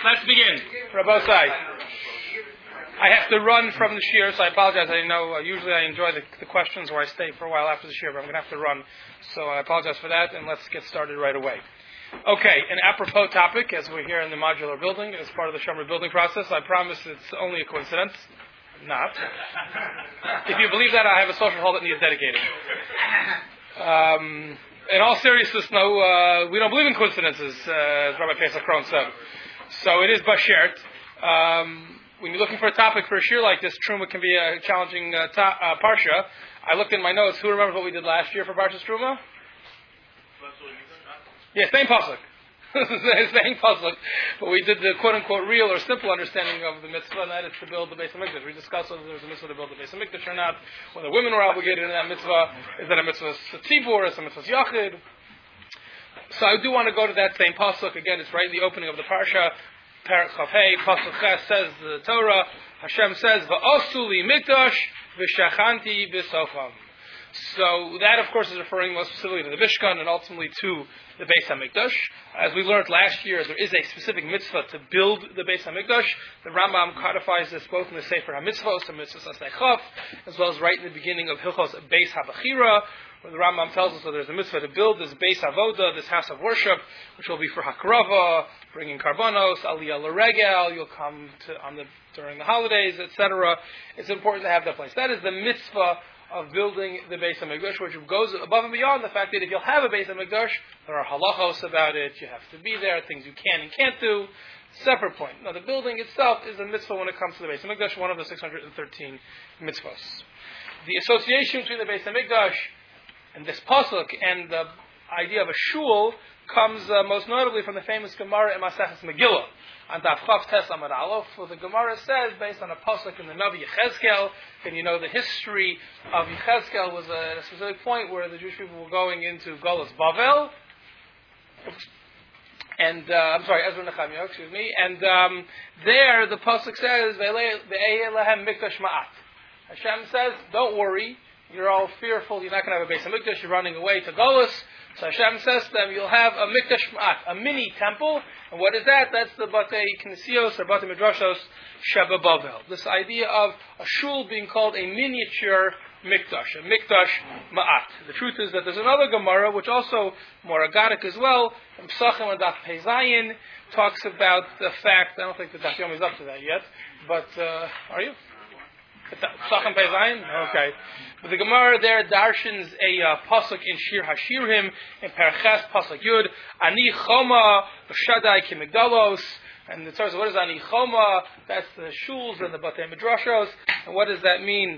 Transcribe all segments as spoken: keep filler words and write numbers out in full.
Let's begin. Rabosai. I have to run from the shiur, so I apologize. I know uh, usually I enjoy the, the questions where I stay for a while after the shiur, but I'm going to have to run. So I apologize for that, and let's get started right away. Okay, an apropos topic, as we're here in the modular building, as part of the Shomer building process. I promise it's only a coincidence. Not. If you believe that, I have a social hall that needs dedicating. Um, in all seriousness, no, uh, we don't believe in coincidences, uh, as Rabbi Pesach Krohn said. So it is bashert. Um, when you're looking for a topic for a shiur like this, Truma can be a challenging uh, ta- uh, parsha. I looked in my notes. Who remembers what we did last year for Parshas Truma? Yeah, same pasuk. Same pasuk. But we did the quote-unquote real or simple understanding of the mitzvah, and that is to build the Beis HaMikdash. We discussed whether there was a mitzvah to build the Beis HaMikdash or not, whether women were obligated in that mitzvah. Is that a mitzvah tzibur, is it a mitzvah yachid? So I do want to go to that same pasuk. Again, it's right in the opening of the parsha. Parak Chafei, pasuk Ches says the Torah, Hashem says, Va'osu li mikdash v'shachanti b'sofam. So that, of course, is referring most specifically to the Mishkan and ultimately to the Beis HaMikdash. As we learned last year, there is a specific mitzvah to build the Beis HaMikdash. The Rambam codifies this both in the Sefer HaMitzvos, the Mitzvos Asay as well as right in the beginning of Hilchos Beis HaBachira, where the Rambam tells us that there's a mitzvah to build this Beis Avoda, this house of worship, which will be for Hakrava, bringing karbanos, Aliyah L'Regel, you'll come to on the during the holidays, et cetera. It's important to have that place. That is the mitzvah of building the Beis HaMikdash, which goes above and beyond the fact that if you'll have a Beis HaMikdash, there are halachos about it, you have to be there, things you can and can't do. Separate point. Now, the building itself is a mitzvah when it comes to the Beis HaMikdash, one of the six hundred thirteen mitzvahs. The association between the Beis HaMikdash and this pasuk and the idea of a shul comes uh, most notably from the famous Gemara in Maseches Megillah. On Daf Chav Tes Amud Aleph, where the Gemara says, based on a pasuk in the Navi Yechezkel, and you know the history of Yechezkel was at a specific point where the Jewish people were going into Golos Bavel, and uh, I'm sorry, Ezra Nehemiah, excuse me, and um, there the pasuk says, Ve'eh lehem mikdash ma'at. Hashem says, don't worry, you're all fearful, you're not going to have a Beis HaMikdash, you're running away to Golos. So Hashem says to them, you'll have a mikdash ma'at, a mini temple. And what is that? That's the Batei Knesios or Batei Midrashos Sheba Bavel. This idea of a shul being called a miniature mikdash, a mikdash ma'at. The truth is that there's another Gemara, which also more agadic as well, from Psachim and Daf Pei Zayin, talks about the fact, I don't think the Daf Yomi is up to that yet, but, uh, are you? Psachim Pei Zayin? Okay. But the Gemara there darshans a uh, pasuk in Shir Hashirim, in Paraches, pasuk Yud, Ani Choma, V'Shadai Kimigdalos, and it says, what is Ani Choma? That's the shuls and the Batei Midrashos, and what does that mean?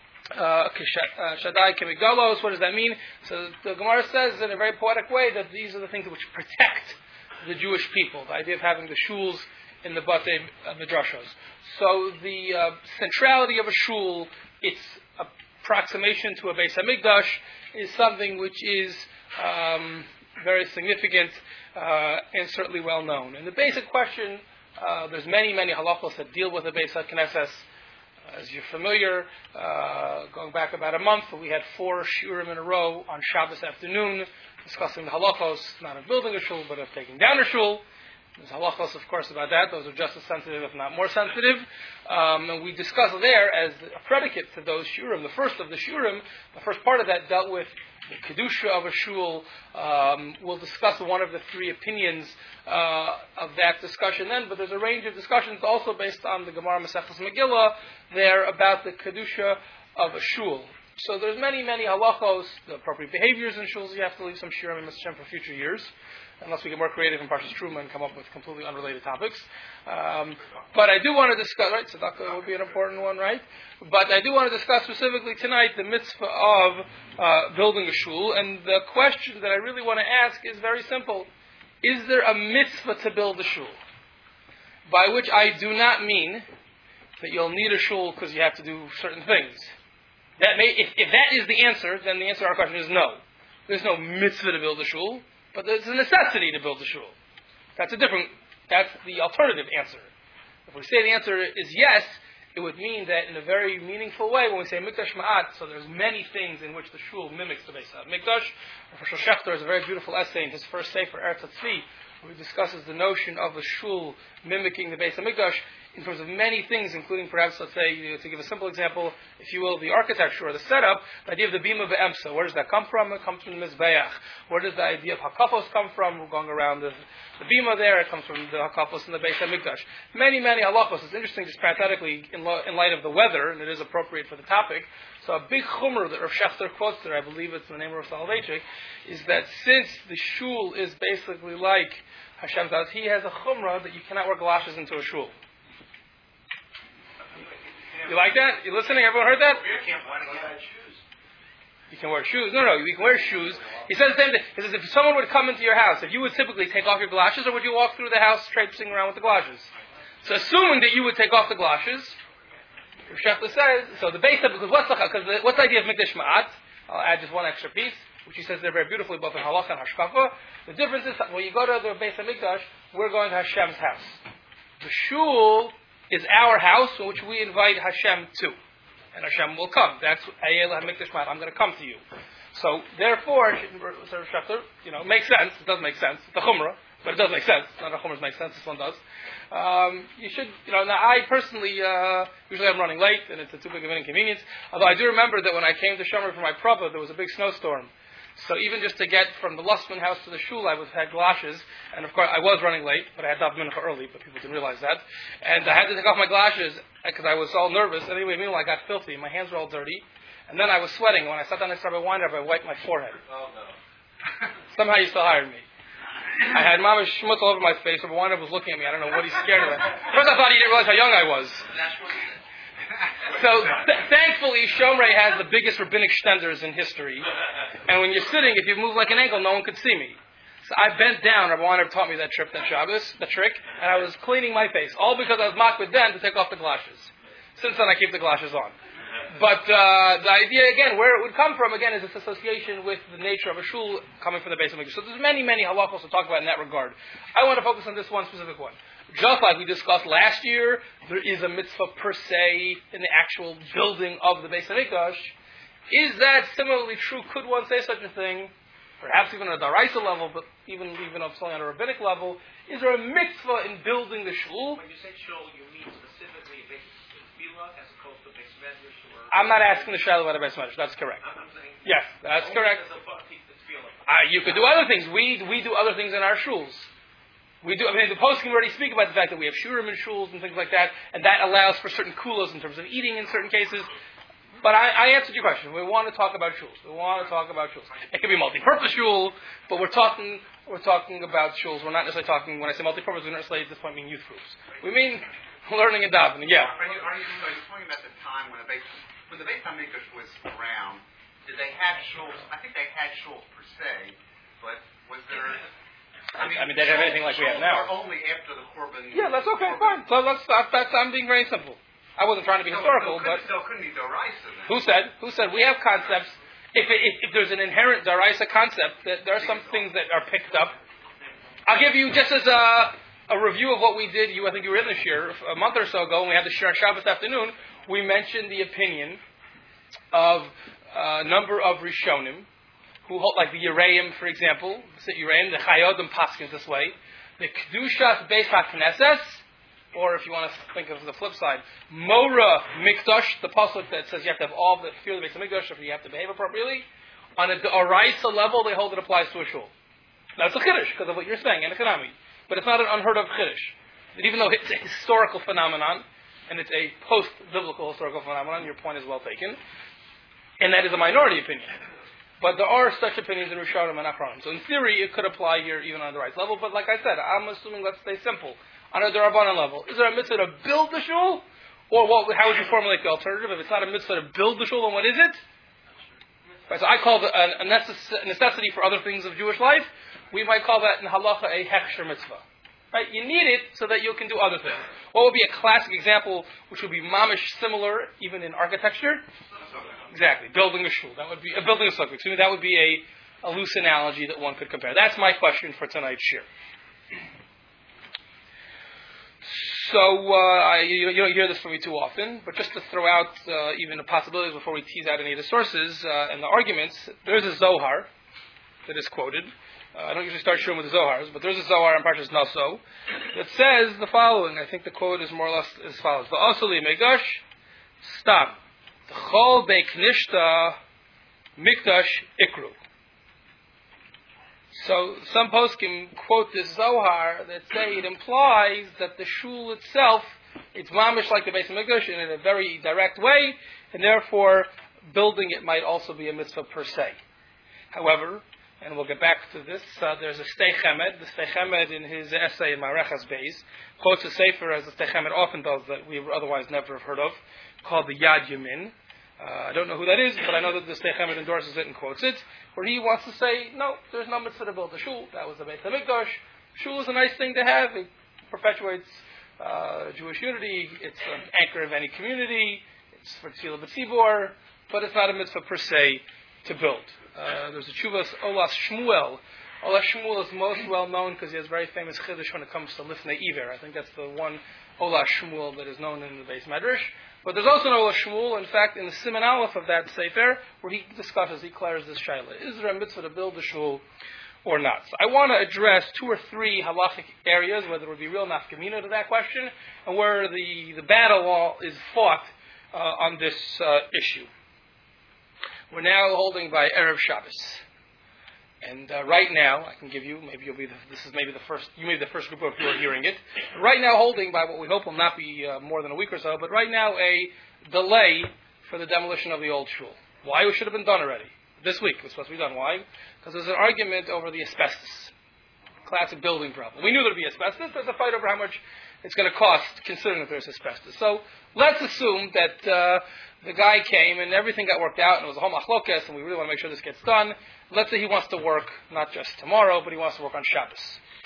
Uh, Shadai Kimigdalos, what does that mean? So the Gemara says in a very poetic way that these are the things which protect the Jewish people, the idea of having the shuls in the Batei Midrashos. So the uh, centrality of a shul, its approximation to a Beis HaMikdash, is something which is um, very significant uh, and certainly well known. And the basic question, uh, there's many, many halachos that deal with the Beis HaKnesses. As you're familiar, uh, going back about a month, we had four shiurim in a row on Shabbos afternoon discussing the halachos, not of building a shul, but of taking down a shul. There's halachos, of course, about that. Those are just as sensitive, if not more sensitive. Um, and we discussed there as a predicate to those shurim. The first of the shurim, the first part of that dealt with the kedusha of a shul. Um, we'll discuss one of the three opinions uh, of that discussion then. But there's a range of discussions also based on the Gemara Maseches Megillah there about the kedusha of a shul. So there's many, many halachos, the appropriate behaviors in shuls. You have to leave some shurim and Hashem for future years, unless we get more creative in Parshas Truma and come up with completely unrelated topics. Um, but I do want to discuss, right, tzedakah would be an important one, right? But I do want to discuss specifically tonight the mitzvah of uh, building a shul. And the question that I really want to ask is very simple. Is there a mitzvah to build a shul? By which I do not mean that you'll need a shul because you have to do certain things. That may, if, if that is the answer, then the answer to our question is no. There's no mitzvah to build a shul. But there's a necessity to build a shul. That's a different, that's the alternative answer. If we say the answer is yes, it would mean that in a very meaningful way, when we say Mikdash Ma'at, so there's many things in which the shul mimics the Beis HaMikdash. Professor Shechter has a very beautiful essay in his first sefer, Eretz HaTzvi, where he discusses the notion of a shul mimicking the Beis HaMikdash in terms of many things, including perhaps, let's say, to give a simple example, if you will, the architecture or the setup, the idea of the bima be'emsa. Where does that come from? It comes from the Mizbeach. Where does the idea of hakafos come from? We're going around the, the bima there. It comes from the hakafos in the Beis HaMikdash. Many, many halachos. It's interesting, just parenthetically, in, lo, in light of the weather, and it is appropriate for the topic. So a big chumrah that Rav Shechter quotes there, I believe it's in the name of Rav Soloveitchik, is that since the shul is basically like Hashem's house, he has a chumrah that you cannot wear galoshes into a shul. You like that? You listening? Everyone heard that? You can wear shoes. No, no, you can wear shoes. He says the same thing. He says if someone would come into your house, if you would typically take off your galoshes, or would you walk through the house traipsing around with the galoshes? So assuming that you would take off the galoshes, Rav Shechter says, so the base of, because what's the, because the, what's the idea of Mikdash Ma'at? I'll add just one extra piece, which he says there very beautifully, both in Halacha and Hashkafa. The difference is, when you go to the base of Mikdash, we're going to Hashem's house. The shul is our house, which we invite Hashem to. And Hashem will come. That's Ayel HaMikdash Ma'at. I'm going to come to you. So, therefore, Rav Shechter, you know, makes sense. It does make sense. It's a chumrah, but it does make sense. None of the chumras make sense. This one does. Um, you should, you know, now I personally, uh, usually I'm running late, and it's a too big of an inconvenience. Although I do remember that when I came to Shomer for my prova, there was a big snowstorm. So even just to get from the Lussman house to the shul, I was had galoshes, and of course I was running late, but I had Daf Mincha early, but people didn't realize that. And I had to take off my galoshes because I was all nervous. Anyway, meanwhile I got filthy, my hands were all dirty, and then I was sweating. When I sat down next to Rabbi Weinreb, I wiped my forehead. Oh no! Somehow he still hired me. I had mama's schmutz all over my face. Rabbi Weinreb was looking at me. I don't know what he's scared of. First I thought he didn't realize how young I was. So, th- thankfully, Shomrei has the biggest rabbinic shtenders in history. And when you're sitting, if you move like an ankle, no one could see me. So I bent down. Rabbi Weinreb taught me that trip, that Shabbos, the trick, and I was cleaning my face. All because I was makbid then to take off the galoshes. Since then, I keep the galoshes on. But uh, the idea, again, where it would come from, again, is this association with the nature of a shul coming from the base of Mikdash. So there's many, many halachos to talk about in that regard. I want to focus on this one specific one. Just like we discussed last year, there is a mitzvah per se in the actual building of the Beis HaMikdash. Is that similarly true? Could one say such a thing? Perhaps even on a daraisa level, but even even on on a rabbinic level. Is there a mitzvah in building the shul? When you say shul, you mean specifically Beis Tefillah as opposed to Beis Medrash? I'm not asking the shadow about a Beis Medrash. That's correct. I'm saying yes, that's correct. Uh, you could do other things. We we do other things in our shuls. We do. I mean, the poskim already speak about the fact that we have shurim in shuls and things like that, and that allows for certain kulos in terms of eating in certain cases. But I, I answered your question. We want to talk about shuls. We want to talk about shuls. It could be multi-purpose shul, but we're talking we're talking about shuls. We're not necessarily talking. When I say multi-purpose, we don't necessarily at this point mean youth groups. We mean learning and davening. Yeah. Are you, are you, are you talking about the time when the Beis when the Beis HaMikdash was around? Did they have shuls? I think they had shuls per se, but was there? I mean, I mean, they don't have anything like we have now. Only after the Korban. Yeah, that's okay, fine. So that's, that's, that's I'm being very simple. I wasn't trying to be so, historical, so but still couldn't be daraisa then. Who said? Who said? We have concepts. If, it, if, if there's an inherent daraisa concept, that there are some things that are picked up. I'll give you just as a, a review of what we did. You, I think you were in this year a month or so ago when we had the shir on Shabbos afternoon. We mentioned the opinion of a number of Rishonim who hold, like the Yereim, for example, the Yereim, the Chayodim Paskin this way, the Kedushas Beis HaKnesses, or if you want to think of the flip side, Mora Mikdash, the pasuk that says you have to have all the fear of the Beis HaMikdash if you have to behave appropriately. On a Oraisa level, they hold it applies to a shul. Now it's a chiddush because of what you're saying, and a kanami, but it's not an unheard of chiddush. That even though it's a historical phenomenon, and it's a post-biblical historical phenomenon, your point is well taken, and that is a minority opinion. But there are such opinions in Rishonim and Achronim. So in theory, it could apply here even on the right level. But like I said, I'm assuming let's stay simple. On a Darabanan level, is there a mitzvah to build the shul? Or what, how would you formulate the alternative? If it's not a mitzvah to build the shul, then what is it? Right, so I call it a, a necessity for other things of Jewish life. We might call that in halacha a hechsher mitzvah. Right? You need it so that you can do other things. What would be a classic example which would be mamish similar even in architecture? Exactly, building a shul. That would be a building a sukkah. Excuse me. That would be a, a loose analogy that one could compare. That's my question for tonight's shir. So uh, I, you, you don't hear this from me too often, but just to throw out uh, even the possibilities before we tease out any of the sources uh, and the arguments, there's a Zohar that is quoted. Uh, I don't usually start showing with the Zohars, but there's a Zohar in Parshas Naso that says the following. I think the quote is more or less as follows: "Va'asali megash stam t'chol beiknishta mikdash ikru." So some poskim quote this Zohar that say it implies that the shul itself, it's mamish like the Beis Hamikdash in a very direct way, and therefore building it might also be a mitzvah per se. However, and we'll get back to this, uh, there's a Stei Chemed. The Stei Chemed in his essay in Marechas Beis quotes a sefer, as the Stei Chemed often does, that we otherwise never have heard of, called the Yad Yamin. Uh, I don't know who that is, but I know that the Stei Chemed endorses it and quotes it, where he wants to say, no, there's no mitzvah to build a shul. That was the Beis Hamikdash. Shul is a nice thing to have. It perpetuates uh, Jewish unity. It's an anchor of any community. It's for Tzilah B'tzibor, but it's not a mitzvah per se to build. Uh, there's a Chuvas Olas Shmuel. Olas Shmuel is most well known because he has very famous chiddush when it comes to Lifnei Iver. I think that's the one Olas Shmuel that is known in the Beis Medrash. But there's also an Olas Shmuel, in fact, in the Siman Aleph of that sefer, where he discusses, he declares this shaila: is there a mitzvah to build a shul or not? So I want to address two or three halachic areas where there would be real nafkamina to that question, and where the, the battle is fought uh, on this uh, issue. We're now holding by Erev Shabbos. And uh, right now, I can give you, maybe you'll be the, this is maybe the first, you may be the first group of people hearing it. Right now holding by what we hope will not be uh, more than a week or so, but right now a delay for the demolition of the old shul. Why? It should have been done already. This week it was supposed to be done. Why? Because there's an argument over the asbestos. Classic building problem. We knew there would be asbestos. There's a fight over how much it's going to cost, considering that there's asbestos. So let's assume that uh, the guy came and everything got worked out and it was a whole machlokes and we really want to make sure this gets done. Let's say he wants to work not just tomorrow, but he wants to work on Shabbos.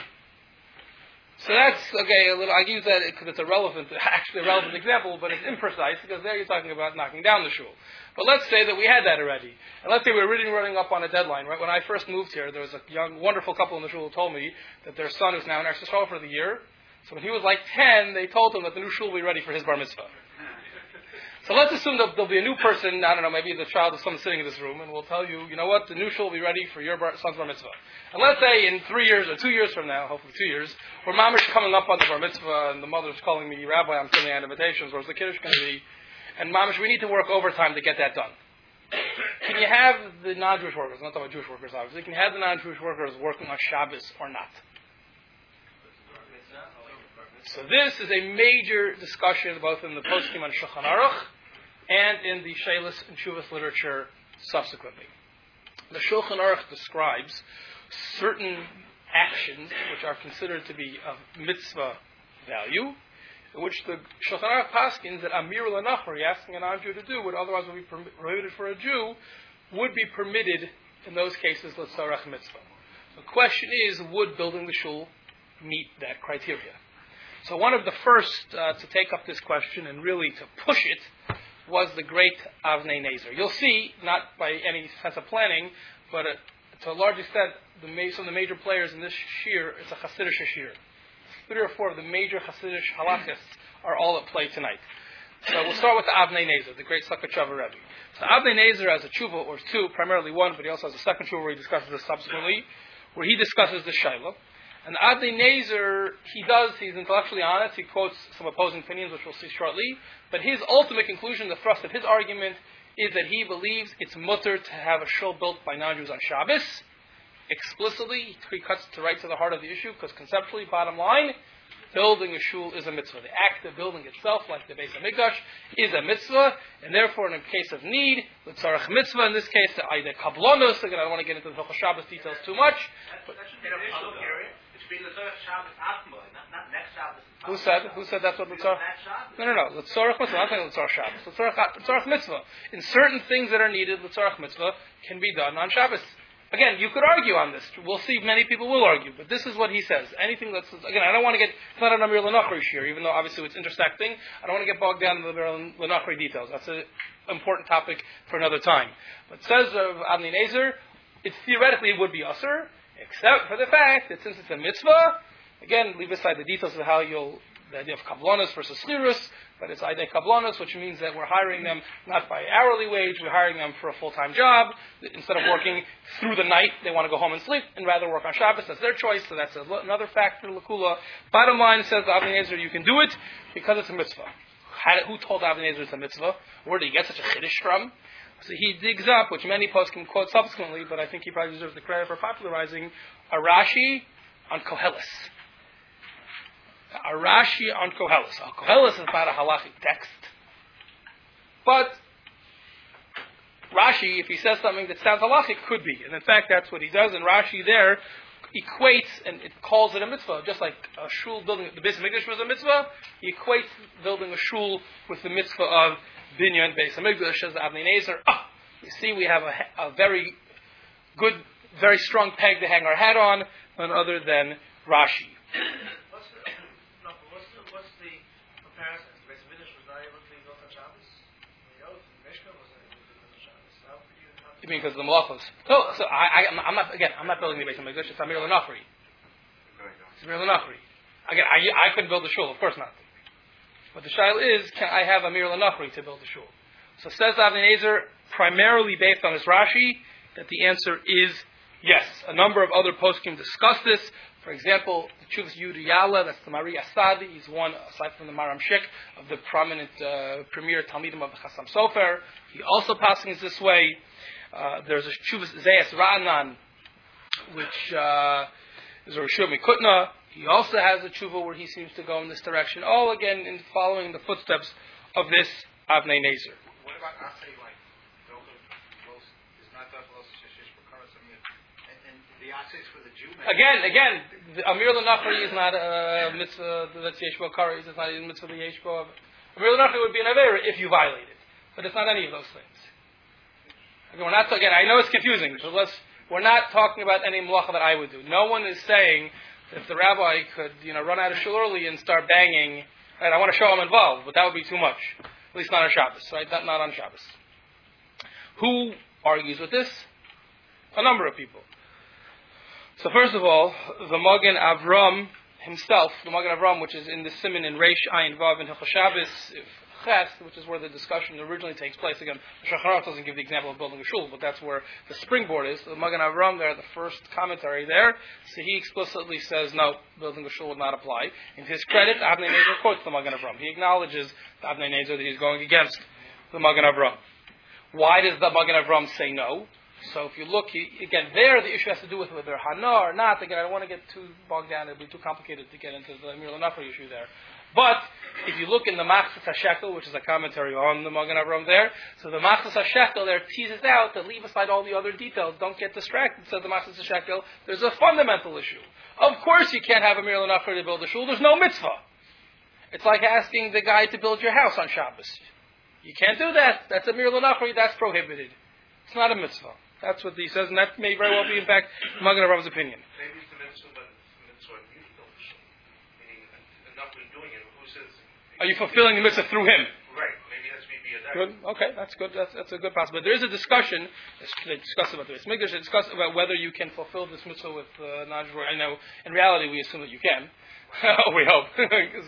So that's, okay, a little, I use that because it's a relevant, actually a relevant example, but it's imprecise because there you're talking about knocking down the shul. But let's say that we had that already. And let's say we were really running up on a deadline, right? When I first moved here, there was a young, wonderful couple in the shul who told me that their son is now in Eretz Yisrael for the year. So when he was like ten, they told him that the new shul will be ready for his bar mitzvah. So let's assume that there'll be a new person, I don't know, maybe the child of someone sitting in this room, and we'll tell you, you know what, the new shul will be ready for your bar, son's bar mitzvah. And let's say in three years, or two years from now, hopefully two years, where mamash coming up on the bar mitzvah, and the mother's calling me, Rabbi, I'm sending out invitations, where's the kiddush going to be? And mamash, we need to work overtime to get that done. Can you have the non-Jewish workers, I'm not talking about Jewish workers obviously, can you have the non-Jewish workers working on Shabbos or not? So this is a major discussion both in the poskim on Shulchan Aruch and in the Sheilas and Shuvas literature subsequently. The Shulchan Aruch describes certain actions which are considered to be of mitzvah value, which the Shulchan Aruch paskins that Amir L'Nachri, asking a non-Jew to do, would otherwise would be prohibited for a Jew, would be permitted in those cases l'tzarech mitzvah. The question is, would building the shul meet that criteria? So one of the first uh, to take up this question and really to push it was the great Avnei Nezer. You'll see, not by any sense of planning, but uh, to a large extent, the ma- some of the major players in this shir, it's a Hasidic shir. Three or four of the major Hasidic halachists are all at play tonight. So we'll start with the Avnei Nezer, the great Sakachava Rebbe. So Avnei Nezer has a tshuva, or two, primarily one, but he also has a second tshuva where he discusses this subsequently, where he discusses the Shaila. And Avnei Nezer, he does, he's intellectually honest, he quotes some opposing opinions, which we'll see shortly, but his ultimate conclusion, the thrust of his argument, is that he believes it's mutter to have a shul built by non-Jews on Shabbos. Explicitly, he cuts to right to the heart of the issue, because conceptually, bottom line, building a shul is a mitzvah. The act of building itself, like the Beis Hamikdash, is a mitzvah, and therefore, in a case of need, the tzarech mitzvah, in this case, the Aida Kablonos, again, I don't want to get into the Hilchos Shabbos details too much. That should be a public area. Be the Tzorech Shabbos Atma, not, not next Shabbos. Who said? Who said that's what the Tzorech? No, no, no. The Tzorech Mitzvah. I'm not saying the Tzorech Shabbos. The Tzorech, the Tzorech Mitzvah. In certain things that are needed, the Tzorech Mitzvah can be done on Shabbos. Again, you could argue on this. We'll see. Many people will argue, but this is what he says. Anything that's again, I don't want to get. It's not an Amir L'Nachri here, even though obviously it's intersecting. I don't want to get bogged down in the Amir L'Nachri details. That's an important topic for another time. But it says of Avnei Nezer, it theoretically would be usher, except for the fact that since it's a mitzvah. Again, leave aside the details of how you'll the idea of kablonis versus schirus, but it's idea kablonis, which means that we're hiring them not by hourly wage, we're hiring them for a full-time job. Instead of working through the night, they want to go home and sleep, and rather work on Shabbos. That's their choice, so that's a, another factor, Lakula. Bottom line says the Avnei Nezer, you can do it because it's a mitzvah. How, who told Avnei Nezer it's a mitzvah? Where did he get such a chiddush from? So he digs up, which many posts can quote subsequently, but I think he probably deserves the credit for popularizing a Rashi on Koheles. A Rashi on Koheles. A Koheles is not a halachic text. But Rashi, if he says something that sounds halachic, could be. And in fact, that's what he does. And Rashi there equates, and it calls it a mitzvah, just like a shul building, the Beis HaMikdash was a mitzvah, he equates building a shul with the mitzvah of Binyan Beis HaMikdash as Avnei Nezer. Ah, you see, we have a, a very good, very strong peg to hang our hat on, none other than Rashi. What's the, no, what's the, what's the comparison? The Beis HaMikdash was not able to be built on Shabbos? The Oath, the Mishkan was not able to be built on Shabbos. How could you? How could You mean because of the malachos? So, so I, I, I'm not again. I'm not building the Beis HaMikdash. It's Amir L'Nachri. It's Amir L'Nachri. Again, I, I couldn't build the shul. Of course not. But the shaila is, can I have Amir L'Nachri to build the shul? So says Avnei Nezer, primarily based on his Rashi, that the answer is yes. A number of other poskim discuss this. For example, the Chuvas Yudi Yala, that's the Maria Sadi, he's one, aside from the Maram Shik, of the prominent uh, premier Talmidim of the Chassam Sofer. He also passes this way. Uh, there's a Chuvas Zayas Ra'anan, which uh, is a Rishur Mikutna. He also has a tshuva where he seems to go in this direction. All again in following the footsteps of this Avnei Nezer. What about Asay, like, is not that Sheshish Bakaras? I mean, and the Asays for the Jew? Again, again, the Amir L'Nachri is not a mitzvah that's Yeshbo Kari, it's not a mitzvah the Yeshbo. Amir L'Nachri would be an Avera if you violate it. But it's not any of those things. Again, we're not, again, I know it's confusing, but let's, we're not talking about any malacha that I would do. No one is saying if the rabbi could, you know, run out of shul early and start banging, right, I want to show I'm involved, but that would be too much. At least not on Shabbos, right? Not, not on Shabbos. Who argues with this? A number of people. So first of all, the Magen Avram himself, the Magen Avram, which is in the Siman in Reish Ayin Vav in Hilchos Shabbos, Ches, which is where the discussion originally takes place. Again, Shacharot doesn't give the example of building a shul, but that's where the springboard is. The Magen Avram there, the first commentary there, so he explicitly says, no, building a shul would not apply. In his credit, Avnei Nezer quotes the Magen Avram. He acknowledges the Avnei Nezer that he's going against the Magen Avram. Why does the Magen Avram say no? So if you look, he, again, there the issue has to do with whether Hana or not. Again, I don't want to get too bogged down. It would be too complicated to get into the Amir L'Nachri issue there. But if you look in the Machzas HaShekel, which is a commentary on the Magen Avram there, so the Machzas HaShekel there teases out that leave aside all the other details. Don't get distracted, says the Machzas HaShekel. There's a fundamental issue. Of course you can't have Amir L'Nachri to build a shul. There's no mitzvah. It's like asking the guy to build your house on Shabbos. You can't do that. That's Amir L'Nachri. That's prohibited. It's not a mitzvah. That's what he says, and that may very well be, in fact, Magen Avram's opinion. Maybe it's the mitzvah, but it's the mitzvah of you to build the shul. Meaning, enough with doing it. Who says? Are you fulfilling the mitzvah through him? Right. Maybe that's maybe a Good. Okay, that's good. That's, that's a good possibility. There is a discussion. They discuss about the Beis HaMikdash. They discuss about whether you can fulfill this mitzvah with uh, non-Jew. I know. In reality, we assume that you can. We hope, because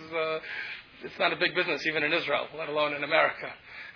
uh, it's not a big business even in Israel, let alone in America.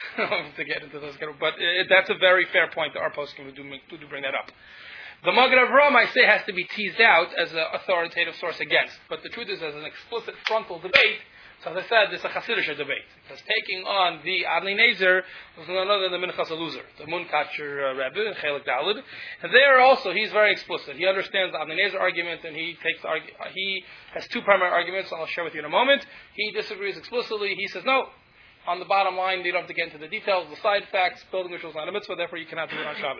to get into those, but it, that's a very fair point that our poskim would do, do bring that up. The Magen Avram, I say, has to be teased out as an authoritative source against, but the truth is, as an explicit frontal debate, so as I said, it's a Hasidic debate, because taking on the Avnei Nezer was none other than the Minchas Eluzar, the Munkacher uh, Rebbe, Chelik Dalid, and there also he's very explicit. He understands the Avnei Nezer argument, and he takes argu- he has two primary arguments. I'll share with you in a moment. He disagrees explicitly. He says no. On the bottom line, you don't have to get into the details, the side facts. Building a shul is not a mitzvah, therefore you cannot do it on Shabbos.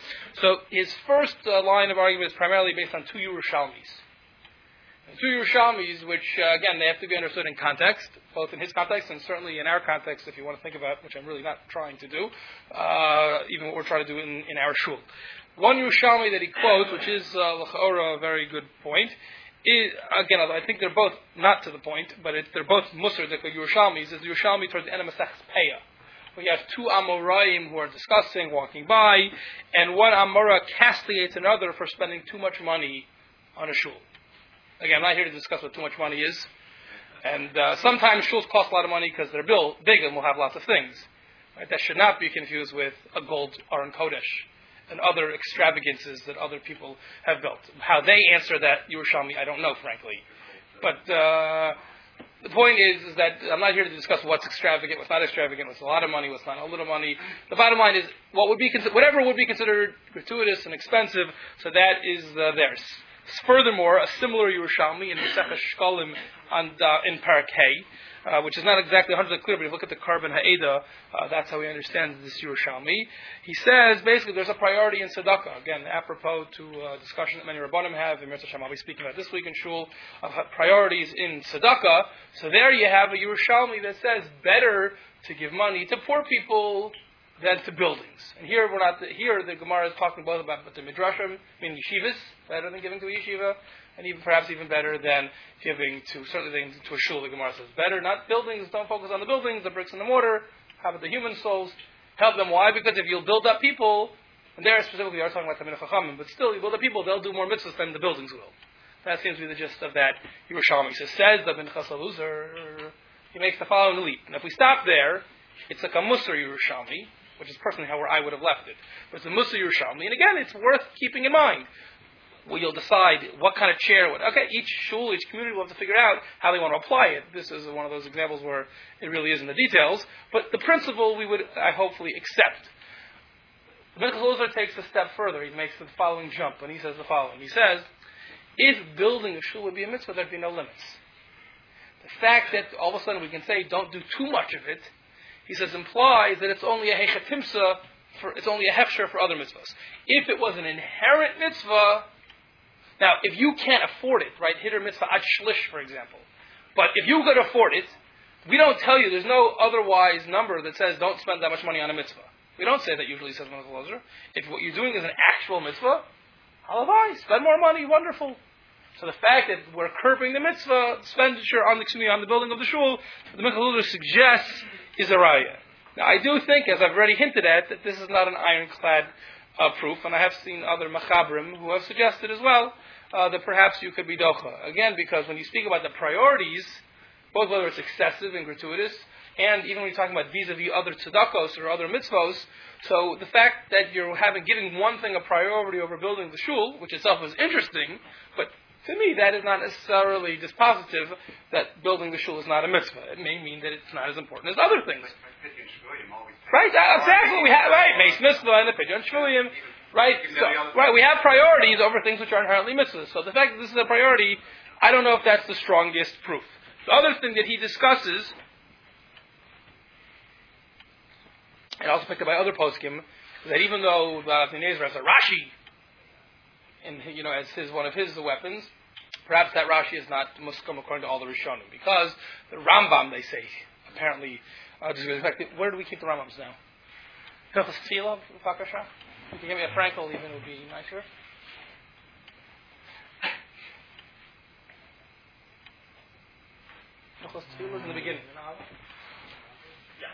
So his first uh, line of argument is primarily based on two Yerushalmis. And two Yerushalmis, which, uh, again, they have to be understood in context, both in his context and certainly in our context, if you want to think about, which I'm really not trying to do, uh, even what we're trying to do in, in our shul. One Yerushalmi that he quotes, which is uh, l'chaora, a very good point, Is, again, I think they're both not to the point, but it, they're both Musar, the Yerushalmis, is the Yerushalmi towards the end of Masechus Peah. We have two Amoraim who are discussing, walking by, and one Amora castigates another for spending too much money on a shul. Again, I'm not here to discuss what too much money is. And uh, sometimes shuls cost a lot of money because they're built big and will have lots of things. Right? That should not be confused with a gold Aron Kodesh and other extravagances that other people have built. How they answer that Yerushalmi, I don't know, frankly. But uh, the point is, is that I'm not here to discuss what's extravagant, what's not extravagant, what's a lot of money, what's not a little money. The bottom line is, what would be whatever would be considered gratuitous and expensive, so that is uh, theirs. Furthermore, a similar Yerushalmi in Masechah Shkolim on, uh, in Parak Hay, uh, which is not exactly one hundred percent clear, but if you look at the Karban Ha'eda, uh, that's how he understands this Yerushalmi. He says, basically, there's a priority in tzedakah. Again, apropos to a discussion that many Rabbanim have, and Mirza Hashem, I'll be speaking about this week in Shul, of priorities in tzedakah. So there you have a Yerushalmi that says, better to give money to poor people than to buildings. And here we're not. The, here the Gemara is talking both about the midrashim, meaning yeshivas, better than giving to a yeshiva, and even perhaps even better than giving to certainly to a shul. The Gemara says better, not buildings. Don't focus on the buildings, the bricks and the mortar. How about the human souls? Help them. Why? Because if you'll build up people, and there specifically we are talking about Talmidei Chachamim, but still you build up people, they'll do more mitzvahs than the buildings will. That seems to be the gist of that Yerushalmi. So says the Minchas Eluzar, he makes the following leap. And if we stop there, it's like a Musar Yerushalmi, which is personally how I would have left it. But it's a Musar Yerushalmi, and again, it's worth keeping in mind. Well, you'll decide what kind of chair. What, okay, each shul, each community will have to figure out how they want to apply it. This is one of those examples where it really is in the details. But the principle we would, I hopefully, accept. The Minchas Eluzar takes a step further. He makes the following jump, and he says the following. He says, if building a shul would be a mitzvah, there'd be no limits. The fact that all of a sudden we can say, don't do too much of it, he says, implies that it's only a hechatimsa, for it's only a hefsher for other mitzvahs. If it was an inherent mitzvah, now if you can't afford it, right, hitter mitzvah ad shlish, for example, but if you could afford it, we don't tell you, there's no otherwise number that says don't spend that much money on a mitzvah. We don't say that usually, says Minchas Eluzar. If what you're doing is an actual mitzvah, halavai, spend more money, wonderful. So the fact that we're curbing the mitzvah expenditure on the, excuse me, on the building of the shul, the Minchas Eluzar suggests is a raya. Now, I do think, as I've already hinted at, that this is not an ironclad uh, proof, and I have seen other machabrim who have suggested as well uh, that perhaps you could be docha. Again, because when you speak about the priorities, both whether it's excessive and gratuitous, and even when you're talking about vis-a-vis other tzedakos or other mitzvos, so the fact that you're having giving one thing a priority over building the shul, which itself is interesting, but to me, that is not necessarily dispositive that building the shul is not a mitzvah. It may mean that it's not as important as other things. Right, uh, exactly. We have right, Mace mitzvah and the Pidyon Shvulim. Right, so, right. We have priorities over things which are inherently mitzvahs. So the fact that this is a priority, I don't know if that's the strongest proof. The other thing that he discusses, and also picked up by other poskim, is that even though uh, the Nezer has a Rashi, and you know, as his one of his weapons, perhaps that Rashi is not muskum according to all the Rishonim, because the Rambam, they say, apparently, uh, in fact, where do we keep the Rambams now? Hilchos Tefillah, Fakasha. If you give me a Frankel, even would be nicer. Hilchos Tefillah is in the beginning. Yeah.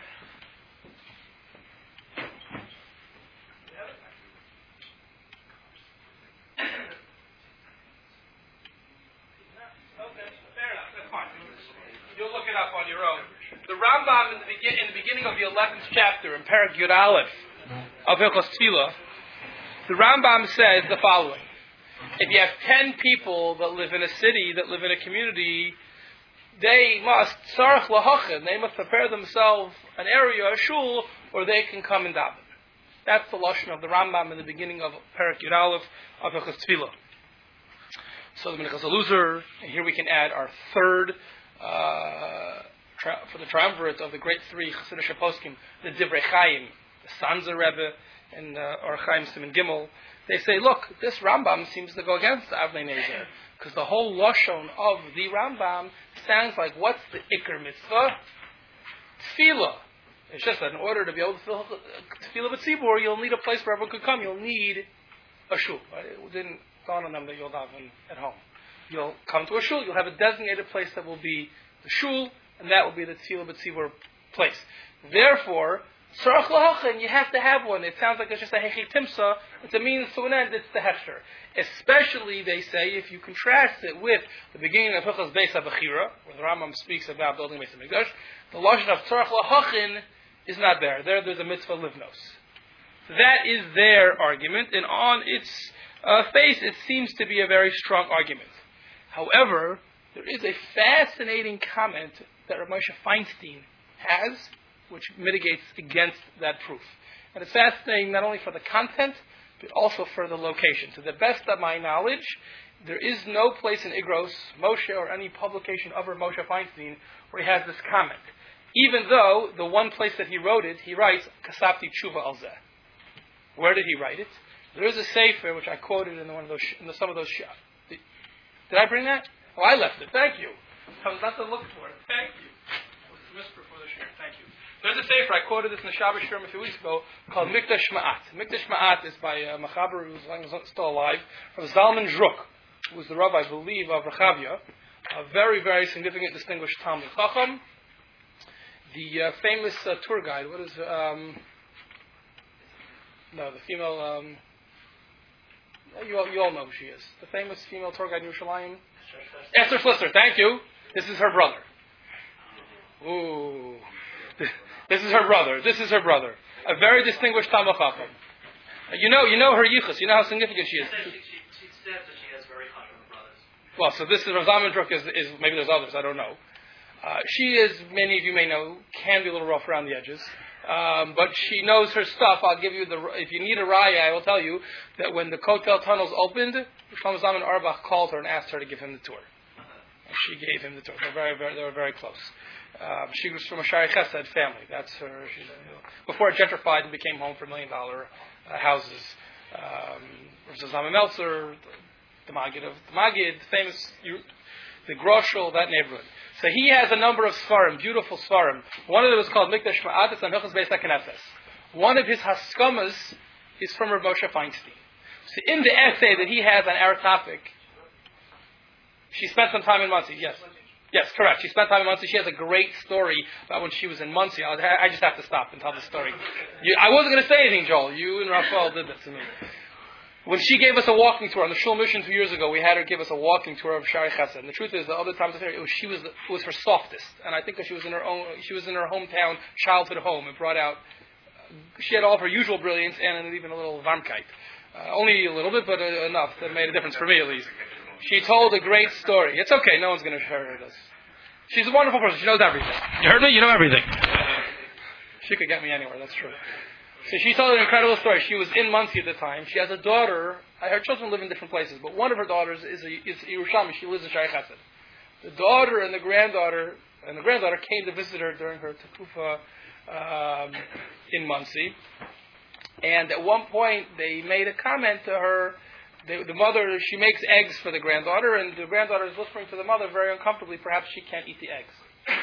You'll look it up on your own. The Rambam in the, begin, in the beginning of the eleventh chapter, in Parak Yud Aleph of Hilchos Tefillah, the Rambam says the following. If you have ten people that live in a city, that live in a community, they must, tzarech lahachin, they must prepare themselves an area, a shul, where they can come and daven. That's the lashon of the Rambam in the beginning of Parak Yud Aleph of Hilchos Tefillah. So the Minchas Eluzar, and here we can add our third, uh, tri- for the triumvirate of the great three Chassidish poskim, the Divrei Chaim, the Sanzer Rebbe, and uh, Or Chaim Simon Gimel. They say, look, this Rambam seems to go against Avnei Nezer, because the whole lashon of the Rambam sounds like, what's the Iker Mitzvah? Tefillah. It's just that in order to be able to fill Tefillah with Tzibur, you'll need a place where everyone could come. You'll need a shul. Right? It didn't dawn on them that you'll daven at home. You'll come to a shul. You'll have a designated place that will be the shul, and that will be the Tefillah B'Tzibur place. Therefore, Tzarach lahachin, you have to have one. It sounds like it's just a hechi timsa. It's a means to an end. It's the hechsher. Especially, they say, if you contrast it with the beginning of Hilchos Beis HaBechira, where the Rambam speaks about building Beis HaMikdash, the lashon of tzarach lahachin is not there. There, there's a mitzvah livnos. So that is their argument, and on its uh, face, it seems to be a very strong argument. However, there is a fascinating comment that Rav Moshe Feinstein has, which mitigates against that proof. And it's fascinating not only for the content, but also for the location. To the best of my knowledge, there is no place in Igros, Moshe, or any publication of Rav Moshe Feinstein where he has this comment. Even though the one place that he wrote it, he writes, Kasabti Tshuva al Zeh. Where did he write it? There is a sefer which I quoted in one of those, in the, some of those. Did, did I bring that? Oh, I left it. Thank you. I was not to look for it. Thank you. It was a whisper for the shir. Thank you. There's a sefer, I quoted this in the Shabbos Shurim a few weeks ago, called Mikdash Ma'at. Mikdash Ma'at is by a Machaber who's still alive, from Zalman Zruk, who was the rabbi, I believe, of Rechavia, a very, very significant, distinguished Talmud Chacham. The uh, famous uh, tour guide, what is, um, no, the female, um, you all, you all know who she is. The famous female tour guide in Yerushalayim. Esther Schlisser, thank you. This is her brother. Ooh. This is her brother. This is her brother. A very distinguished Talmud Chacham. Uh, you know, you know her yichus. You know how significant she is. She, she, she says that she has very hot brothers. Well, so this is Rav Zalman Druk is, is maybe there's others. I don't know. Uh, she is, many of you may know, can be a little rough around the edges. Um, but she knows her stuff. I'll give you the, if you need a raya, I will tell you that when the Kotel tunnels opened, Shlomo Zalman Auerbach called her and asked her to give him the tour. And she gave him the tour. They were very, very, they were very close. Um, she was from a Shari Chesed family. That's her. She's, you know, before it gentrified and became home for million dollar uh, houses. Um, there's Zalman Meltzer, the, the Magid of the Magid, famous, you, the Groshel, that neighborhood. So he has a number of svarim, beautiful svarim. One of them is called Mikdash Ma'atis and Hilchos Beis HaKnesses. One of his haskamas is from Rav Moshe Feinstein. So in the essay that he has on our topic, she spent some time in Monsey, yes. Yes, correct. She spent time in Monsey. She has a great story about when she was in Monsey. I, I just have to stop and tell the story. You, I wasn't going to say anything, Joel. You and Raphael did that to me. When she gave us a walking tour on the Shul Mission two years ago, we had her give us a walking tour of Shari Chesed. And the truth is, the other times it was, she was, the, it was her softest. And I think that she was in her own, she was in her hometown, childhood home. It brought out, she had all of her usual brilliance and even a little varmkeit. Uh, only a little bit, but uh, enough that made a difference for me at least. She told a great story. It's okay, no one's going to hear this. She's a wonderful person. She knows everything. You heard me? You know everything. She could get me anywhere, that's true. So she told an incredible story. She was in Monsey at the time. She has a daughter. Her children live in different places, but one of her daughters is, a, is Yerushalmi. She lives in Shari Chesed. The daughter and the granddaughter and the granddaughter came to visit her during her tekufa um, in Monsey. And at one point, they made a comment to her. The, the mother, she makes eggs for the granddaughter, and the granddaughter is whispering to the mother very uncomfortably, perhaps she can't eat the eggs.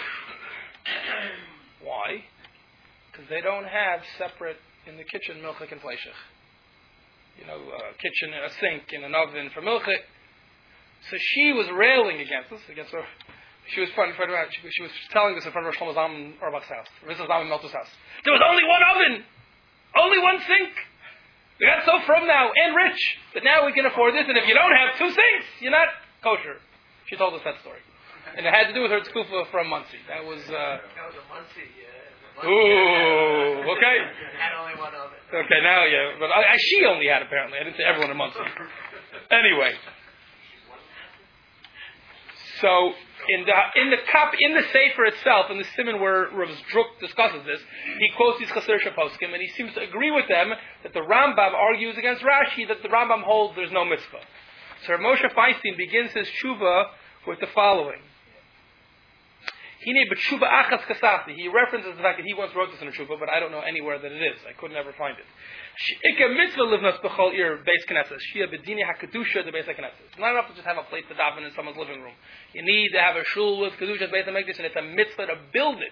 Why? Because they don't have separate, in the kitchen, milchik and fleishich. You know, a kitchen, a sink, and an oven for milchik. So she was railing against this, against her. She was, front, front, she, she was telling this in front of Shlomo Zalman Auerbach's house, Missus Zalman Meltzer's house. There was only one oven! Only one sink! We got so from now and rich that now we can afford this, and if you don't have two sinks, you're not kosher. She told us that story. And it had to do with her tekufa from Monsey. That was... Uh, that was a Monsey, yeah. Ooh, okay. Had only one oven. Okay, now, yeah. But I, I, she only had, apparently. I didn't say everyone in Monsey. Anyway. So, in the in the cup, in the Sefer itself, in the Siman where Rav Druk discusses this, he quotes these Chaser Shaposkim, and he seems to agree with them that the Rambam argues against Rashi that the Rambam holds there's no mitzvah. So Rav Moshe Feinstein begins his tshuva with the following. He references the fact that he once wrote this in a tshuva, but I don't know anywhere that it is. I could never find it. It's not enough to just have a place to daven in someone's living room. You need to have a shul with kedusha Beis HaMikdash, and it's a mitzvah to build it.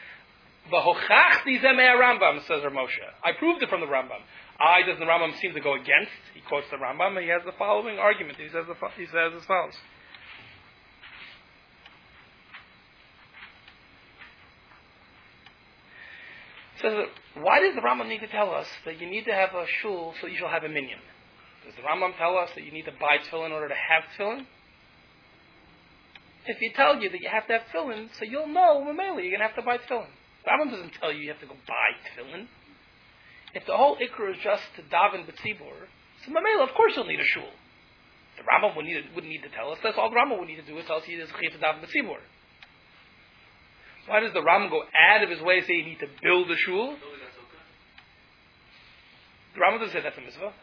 Rambam, says Rav Moshe. I proved it from the Rambam. I doesn't the Rambam seem to go against? He quotes the Rambam, and he has the following argument. He says the, he says as follows. Says, why does the Rambam need to tell us that you need to have a shul so you shall have a minyan? Does the Rambam tell us that you need to buy tefillin in order to have tefillin? If he tells you that you have to have tefillin, so you'll know, Mamela, you're going to have to buy tefillin. The Rambam doesn't tell you you have to go buy tefillin. If the whole ikra is just to daven b'tzibur, so Mamela, of course you'll need a shul. The Rambam would need, wouldn't need to tell us. That's all the Rambam would need to do is tell us he is a chiyuv to daven b'tzibur. Why does the Rambam go out of his way and say you need to build a shul? The Rambam doesn't say that's a mitzvah.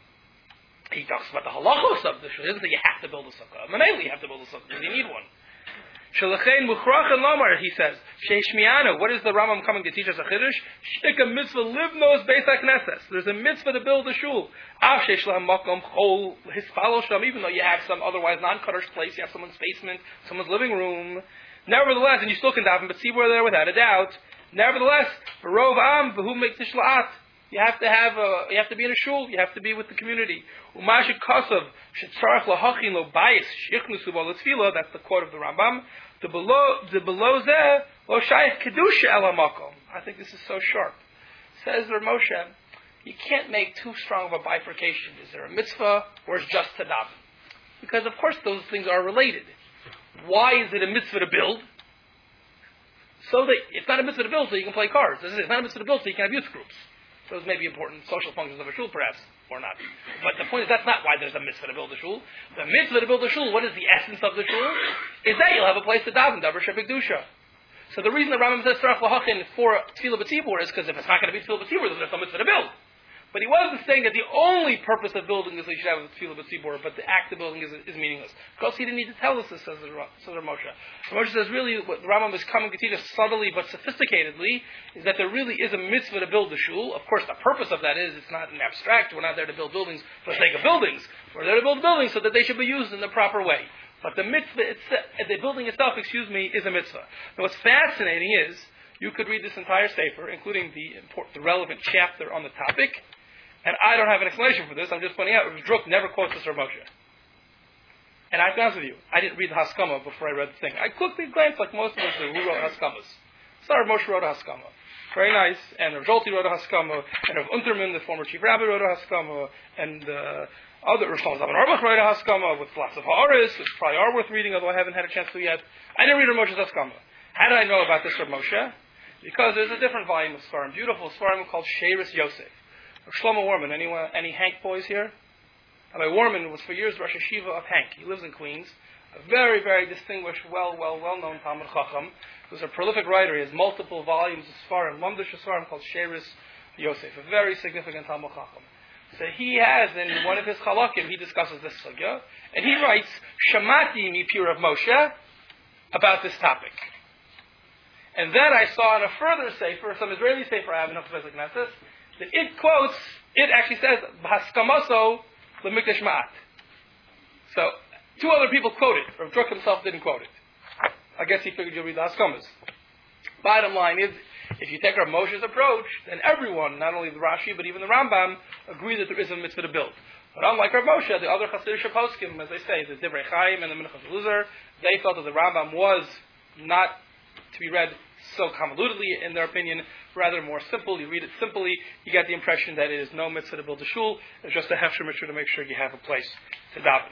He talks about the halachos of the shul. He doesn't say you have to build a sukkah. Mamela, you have to build a sukkah because you need one. Shalachein muchrachin lomar, he says. Sheishmianu, what is the Rambam coming to teach us a chiddush? Shtika mitzvah livnos beis hakneses. There's a mitzvah to build a shul. Av sheish lahem makom chol hispalo sham, even though you have some otherwise non-kaddish place, you have someone's basement, someone's living room. Nevertheless, and you still can daven, but see where there without a doubt. Nevertheless, v'rov am v'hu mikdash la'at. You have to have a, you have to be in a shul. You have to be with the community. Umash kasav shetzarach lahachin lo bayis shichnusu bo l'tfila. That's the quote of the Rambam. The below the below zeh lo shayich kedusha el hamakom. I think this is so sharp. Says Rav Moshe, you can't make too strong of a bifurcation. Is there a mitzvah or is just to daven? Because of course those things are related. Why is it a mitzvah to build? So that it's not a mitzvah to build so you can play cards. It's not a mitzvah to build so you can have youth groups. Those may be important social functions of a shul, perhaps, or not. But the point is, that's not why there's a mitzvah to build a shul. The mitzvah to build a shul, what is the essence of the shul? Is that you'll have a place to daven, davar shebekdusha. So the reason the Rambam says tzarach lahachin for tefillah b'tzibur is because if it's not going to be tefillah b'tzibur, then there's no mitzvah to build. But he wasn't saying that the only purpose of building is that you should have a tefillah b'tzibur, but the act of building is, is meaningless. Because he didn't need to tell us this, says the says Rav Moshe. Rav Moshe says really what the Rambam is coming to teach us subtly but sophisticatedly is that there really is a mitzvah to build the shul. Of course, the purpose of that is it's not an abstract. We're not there to build buildings for the sake of buildings. We're there to build buildings so that they should be used in the proper way. But the mitzvah, itself, the building itself, excuse me, is a mitzvah. Now what's fascinating is you could read this entire sefer, including the, important, the relevant chapter on the topic. And I don't have an explanation for this. I'm just pointing out, Rav Druk never quotes this Rav Moshe. And I'll be honest with you, I didn't read the Haskama before I read the thing. I quickly glanced, like most of us do, who wrote Haskamas. So Rav Moshe wrote a Haskama. Very nice. And Rav Jolti wrote a Haskama. And Rav Unterman, the former chief rabbi, wrote a Haskama. And uh, other, Rav Shlomo Zalman Auerbach wrote a Haskama with lots of ha'aris, which probably are worth reading, although I haven't had a chance to yet. I didn't read Rav Moshe's Haskama. How did I know about this Rav Moshe? Because there's a different volume of Sfarim, beautiful Sfarim called Sheiris Yosef. Shlomo Warman, anyone, any Hank boys here? Rabbi Warman was for years Rosh Hashiva of Hank. He lives in Queens. A very, very distinguished, well, well, well-known Talmud Chacham. He was a prolific writer. He has multiple volumes of Sfarim, Lamdish Sfarim called Sheiris Yosef, a very significant Talmud Chacham. So he has, in one of his Chalakim, he discusses this sugya, and he writes, Shamati mi Pi Rav Moshe, about this topic. And then I saw in a further sefer, some Israeli sefer I have in Hafez Knesset, that it quotes, it actually says, B'haskamaso l'mikdash ma'at. So, two other people quote it. Rav Druk himself didn't quote it. I guess he figured you'll read the Haskamas. Bottom line is, if you take Rav Moshe's approach, then everyone, not only the Rashi, but even the Rambam, agree that there is a mitzvah to build. But unlike Rav Moshe, the other Hasidic poskim, as they say, the Divrei Chaim and the Minchas Eluzar, they felt that the Rambam was not to be read so convolutedly, in their opinion, rather more simple. You read it simply, you get the impression that it is no mitzvah to build a shul, it's just a hefsher mitzvah to make sure you have a place to daven.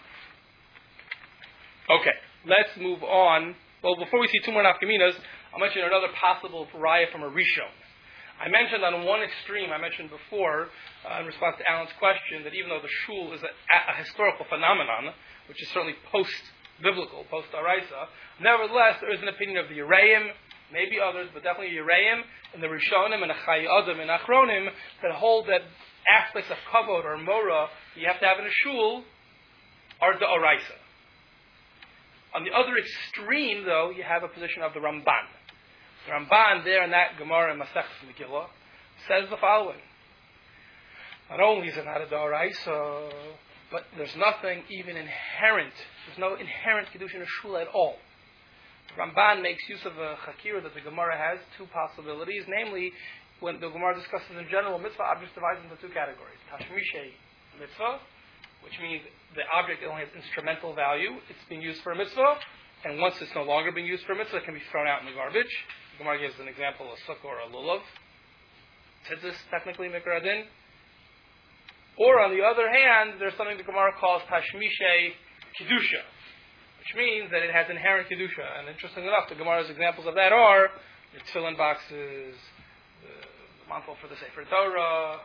Okay, let's move on. Well, before we see two more nafkaminas, I'll mention another possible raya from a rishon. I mentioned on one extreme, I mentioned before, uh, in response to Alan's question, that even though the shul is a, a historical phenomenon, which is certainly post-biblical, post-Araisa, nevertheless, there is an opinion of the Yereim, maybe others, but definitely Yereim, and the Rishonim, and the Chai Adam, and Achronim, that hold that aspects of Kavod or Mora that you have to have in a shul are the Araisa. On the other extreme, though, you have a position of the Ramban. The Ramban, there in that Gemara in Masechtas Megillah, says the following. Not only is it not a D'oraisa, but there's nothing even inherent, there's no inherent Kedusha in a shul at all. The Ramban makes use of a Chakira that the Gemara has, two possibilities, namely, when the Gemara discusses in general, mitzvah objects divided into two categories. Tashmishe mitzvah, which means the object only has instrumental value, it's being used for a mitzvah, and once it's no longer being used for a mitzvah, it can be thrown out in the garbage. The Gemara gives an example, a sukkah or a lulav. tzitzis, technically mikra adin. Or on the other hand, there's something the Gemara calls tashmishe kedusha, which means that it has inherent kedusha. And interesting enough, the Gemara's examples of that are the tefillin boxes, the mantle for the Sefer Torah.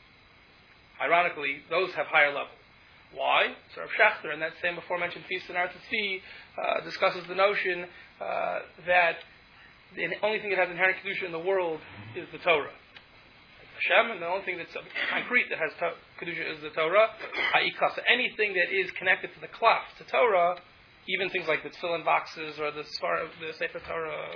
Ironically, those have higher level. Why? So Rav Shechter, in that same aforementioned feast in Artz Tzvi, uh, discusses the notion uh, that the only thing that has inherent kedusha in the world is the Torah. It's Hashem, and the only thing that's concrete that has to- kedusha is the Torah. So anything that is connected to the klaf, to Torah, even things like the tefillin boxes or the Sfar, the Sefer Torah,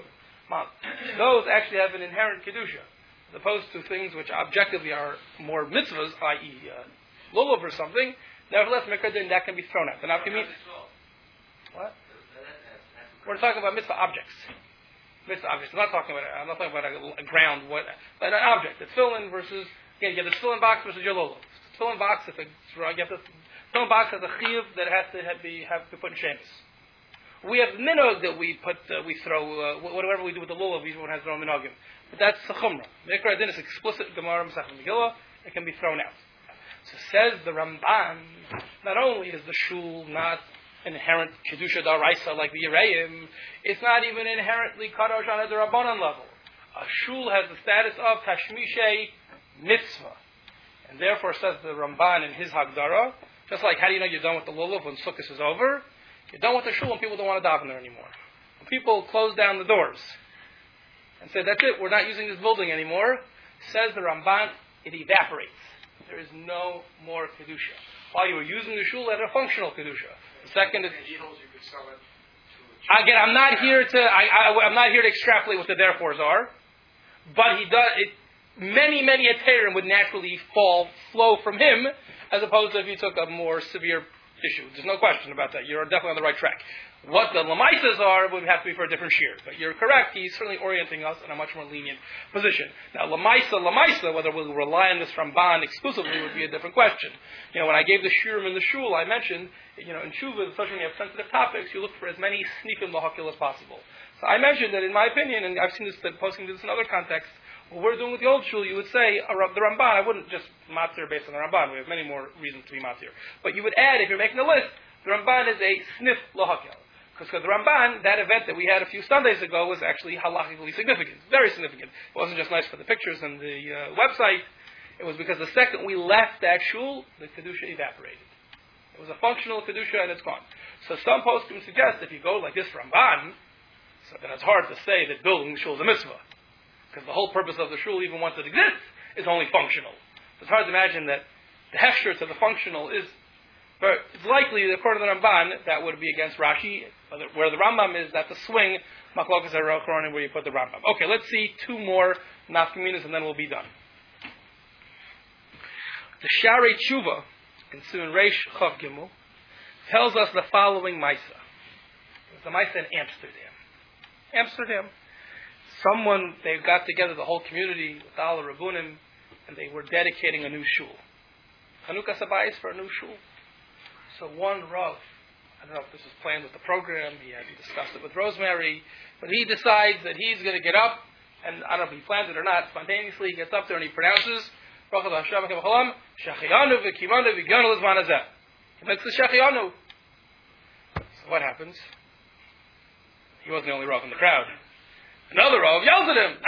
those actually have an inherent kedusha, as opposed to things which objectively are more mitzvahs, that is, uh, lulav or something. Nevertheless, mikra din, that can be thrown out. And now, can we, what? We're talking about mitzvah objects. Mitzvah objects. I'm not talking about. I'm not talking about a, a ground. What? But an object. The tefillin versus again, you have the tefillin box versus your lulav. The tefillin box, if it's wrong, you have the tefillin box has a chiyuv that has to have be have to put in shemus. We have minog that we put, uh, we throw uh, whatever we do with the lulav. Each one has their own minogim. But that's the chumrah. Mikra din is explicit Gemara Masechet Megillah. It can be thrown out. So says the Ramban, not only is the shul not inherent kedusha daraisa like the Yereim, it's not even inherently kadosh on a Rabbanan level. A shul has the status of tashmishe mitzvah, and therefore says the Ramban in his Hagdara, just like how do you know you're done with the lulav when Sukkot is over? You're done with the shul when people don't want to daven there anymore. When people close down the doors and say that's it, we're not using this building anymore, says the Ramban, it evaporates. There is no more kedusha. While you were using the shul, it had a functional kedusha. The second is you could sell it to again. I'm not here to. I, I, I'm not here to extrapolate what the therefores are, but he does. It, many, many heterim would naturally fall flow from him, as opposed to if you took a more severe issue. There's no question about that. You're definitely on the right track. What the lamaisas are would have to be for a different shear. But you're correct. He's certainly orienting us in a much more lenient position. Now, lamaisa, lamaisa, whether we'll rely on this Ramban exclusively would be a different question. You know, when I gave the shiurim in the shul, I mentioned, you know, in tshuva, especially when you have sensitive topics, you look for as many snifim lahakil as possible. So I mentioned that in my opinion, and I've seen this, posting this in other contexts, what we're doing with the old shul, you would say, uh, the Ramban, I wouldn't just matir based on the Ramban. We have many more reasons to be matir. But you would add, if you're making a list, the Ramban is a snif lahakil. Because the Ramban, that event that we had a few Sundays ago was actually halachically significant. Very significant. It wasn't just nice for the pictures and the uh, website. It was because the second we left that shul, the Kedusha evaporated. It was a functional Kedusha and it's gone. So some poskim suggest if you go like this Ramban, so then it's hard to say that building the shul is a mitzvah. Because the whole purpose of the shul, even once it exists, is only functional. So it's hard to imagine that the hefsher to the functional is. But it's likely, according to the Ramban, that would be against Rashi. Where the Rambam is, that's a swing, Machlokas HaRachronim, where you put the Rambam. Okay, let's see two more nafkaminas and then we'll be done. The Sharei Tshuva, in Siman Reish Chav Gimel, tells us the following Maisa. It was a Maisa in Amsterdam. Amsterdam. Someone, they got together, the whole community, with all the Rabbunim, and they were dedicating a new shul. Chanukah Sabayis for a new shul. So one Rav, I don't know if this was planned with the program, he hadn't discussed it with Rosemary, but he decides that he's going to get up, and I don't know if he planned it or not, spontaneously he gets up there and he pronounces, he makes the Shechianu. So what happens? He wasn't the only Rav in the crowd. Another Rav yells at him,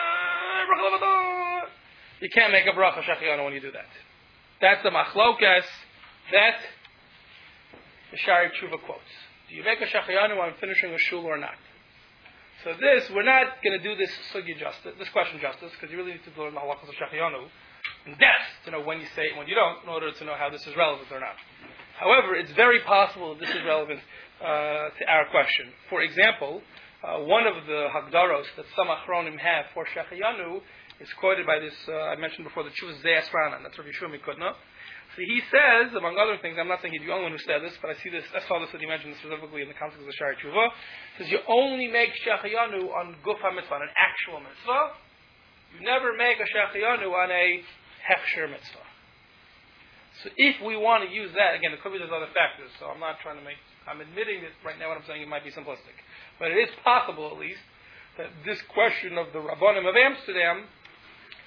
you can't make a bracha Shechianu when you do that. That's the machlokas that the Sharei Tshuva quotes. Do you make a Shechianu on finishing a shul or not? So this, we're not going to do this sugya justice, this question justice, because you really need to learn the halachas of Shechianu in depth to know when you say it and when you don't, in order to know how this is relevant or not. However, it's very possible that this is relevant uh, to our question. For example, uh, one of the Hagdaros that some Achronim have for Shechianu is quoted by this, uh, I mentioned before, the Chuvas Ze'as Ranan, that's Rabbi Yeshua Mikudna. So he says, among other things, I'm not saying he's the only one who said this, but I see this, I saw this that he mentioned specifically in the context of the Sharei Tshuva. He says you only make Shechianu on Guf HaMitzvah, on an actual mitzvah. You never make a Shechianu on a Hechsher mitzvah. So if we want to use that, again, it could be there's other factors, so I'm not trying to make, I'm admitting that right now what I'm saying it might be simplistic. But it is possible, at least, that this question of the Rabbanim of Amsterdam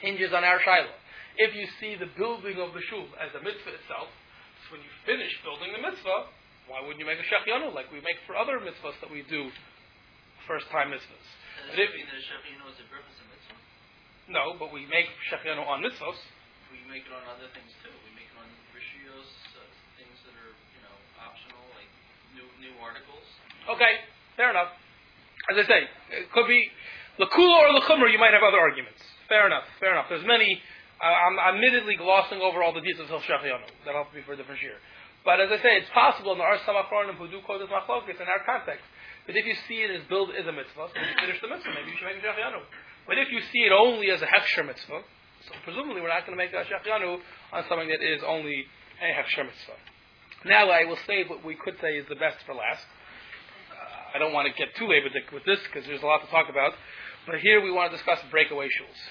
hinges on our Shiloh. If you see the building of the shul as a mitzvah itself, so when you finish building the mitzvah, why wouldn't you make a shechianu like we make for other mitzvahs that we do, first-time mitzvahs? And does it mean that a shechianu is a purpose of mitzvah? No, but we make shechianu on mitzvahs. We make it on other things too. We make it on rishios, uh, things that are, you know, optional, like new new articles. Okay, fair enough. As I say, it could be l'kula or l'chumra. You might have other arguments. Fair enough. Fair enough. There's many. Uh, I'm admittedly glossing over all the details of shechianu. That'll have to be for a different year. But as I say, it's possible, and there are some achronim who do quote this machlokes in our context. But if you see it as build as a mitzvah, so you finish the mitzvah, maybe you should make a shechianu. But if you see it only as a hechsher mitzvah, so presumably we're not going to make a shechianu on something that is only a hechsher mitzvah. Now I will say what we could say is the best for last. Uh, I don't want to get too labour-dick with this because there's a lot to talk about. But here we want to discuss breakaway shuls.